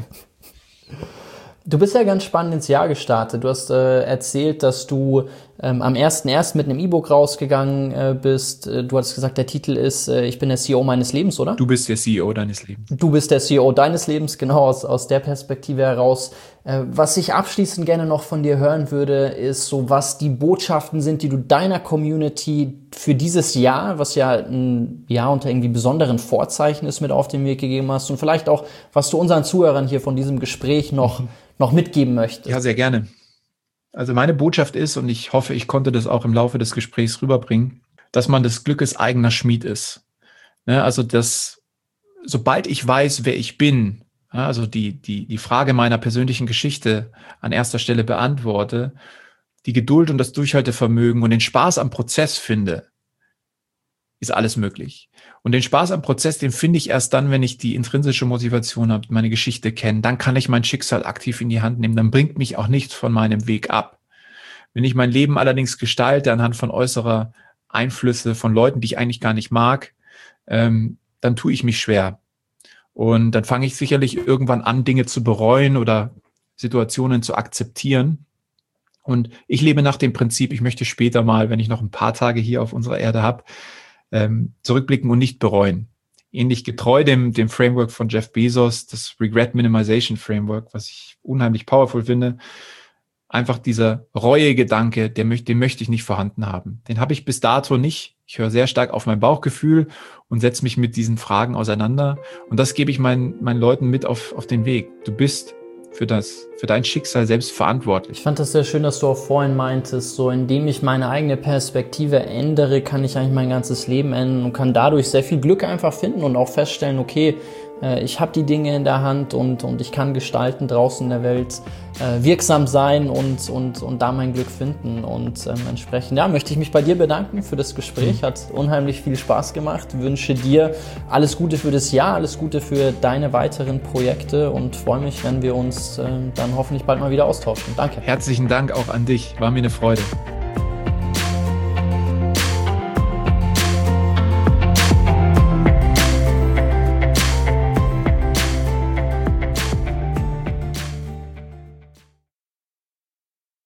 Du bist ja ganz spannend ins Jahr gestartet. Du hast erzählt, dass du am 1.1. mit einem E-Book rausgegangen bist. Du hattest gesagt, der Titel ist Ich bin der CEO meines Lebens, oder? Du bist der CEO deines Lebens. Du bist der CEO deines Lebens, genau, aus der Perspektive heraus. Was ich abschließend gerne noch von dir hören würde, ist so, was die Botschaften sind, die du deiner Community für dieses Jahr, was ja ein Jahr unter irgendwie besonderen Vorzeichen ist, mit auf den Weg gegeben hast und vielleicht auch, was du unseren Zuhörern hier von diesem Gespräch noch mitgeben möchtest. Ja, sehr gerne. Also meine Botschaft ist, und ich hoffe, ich konnte das auch im Laufe des Gesprächs rüberbringen, dass man des Glückes eigener Schmied ist. Ne, also dass, sobald ich weiß, wer ich bin, also die Frage meiner persönlichen Geschichte an erster Stelle beantworte, die Geduld und das Durchhaltevermögen und den Spaß am Prozess finde, ist alles möglich. Und den Spaß am Prozess, den finde ich erst dann, wenn ich die intrinsische Motivation habe, meine Geschichte kenne. Dann kann ich mein Schicksal aktiv in die Hand nehmen. Dann bringt mich auch nichts von meinem Weg ab. Wenn ich mein Leben allerdings gestalte anhand von äußerer Einflüsse von Leuten, die ich eigentlich gar nicht mag, dann tue ich mich schwer. Und dann fange ich sicherlich irgendwann an, Dinge zu bereuen oder Situationen zu akzeptieren. Und ich lebe nach dem Prinzip, ich möchte später mal, wenn ich noch ein paar Tage hier auf unserer Erde habe, zurückblicken und nicht bereuen. Ähnlich getreu dem Framework von Jeff Bezos, das Regret Minimization Framework, was ich unheimlich powerful finde. Einfach dieser Reue-Gedanke, den möchte ich nicht vorhanden haben. Den habe ich bis dato nicht Ich höre sehr stark auf mein Bauchgefühl und setze mich mit diesen Fragen auseinander. Und das gebe ich meinen Leuten mit auf den Weg. Du bist für dein Schicksal selbst verantwortlich. Ich fand das sehr schön, dass du auch vorhin meintest, so indem ich meine eigene Perspektive ändere, kann ich eigentlich mein ganzes Leben ändern und kann dadurch sehr viel Glück einfach finden und auch feststellen, okay, ich habe die Dinge in der Hand und ich kann gestalten draußen in der Welt, wirksam sein und da mein Glück finden. Und entsprechend, ja, möchte ich mich bei dir bedanken für das Gespräch. Hat unheimlich viel Spaß gemacht. Wünsche dir alles Gute für das Jahr, alles Gute für deine weiteren Projekte und freue mich, wenn wir uns dann hoffentlich bald mal wieder austauschen. Danke. Herzlichen Dank auch an dich. War mir eine Freude.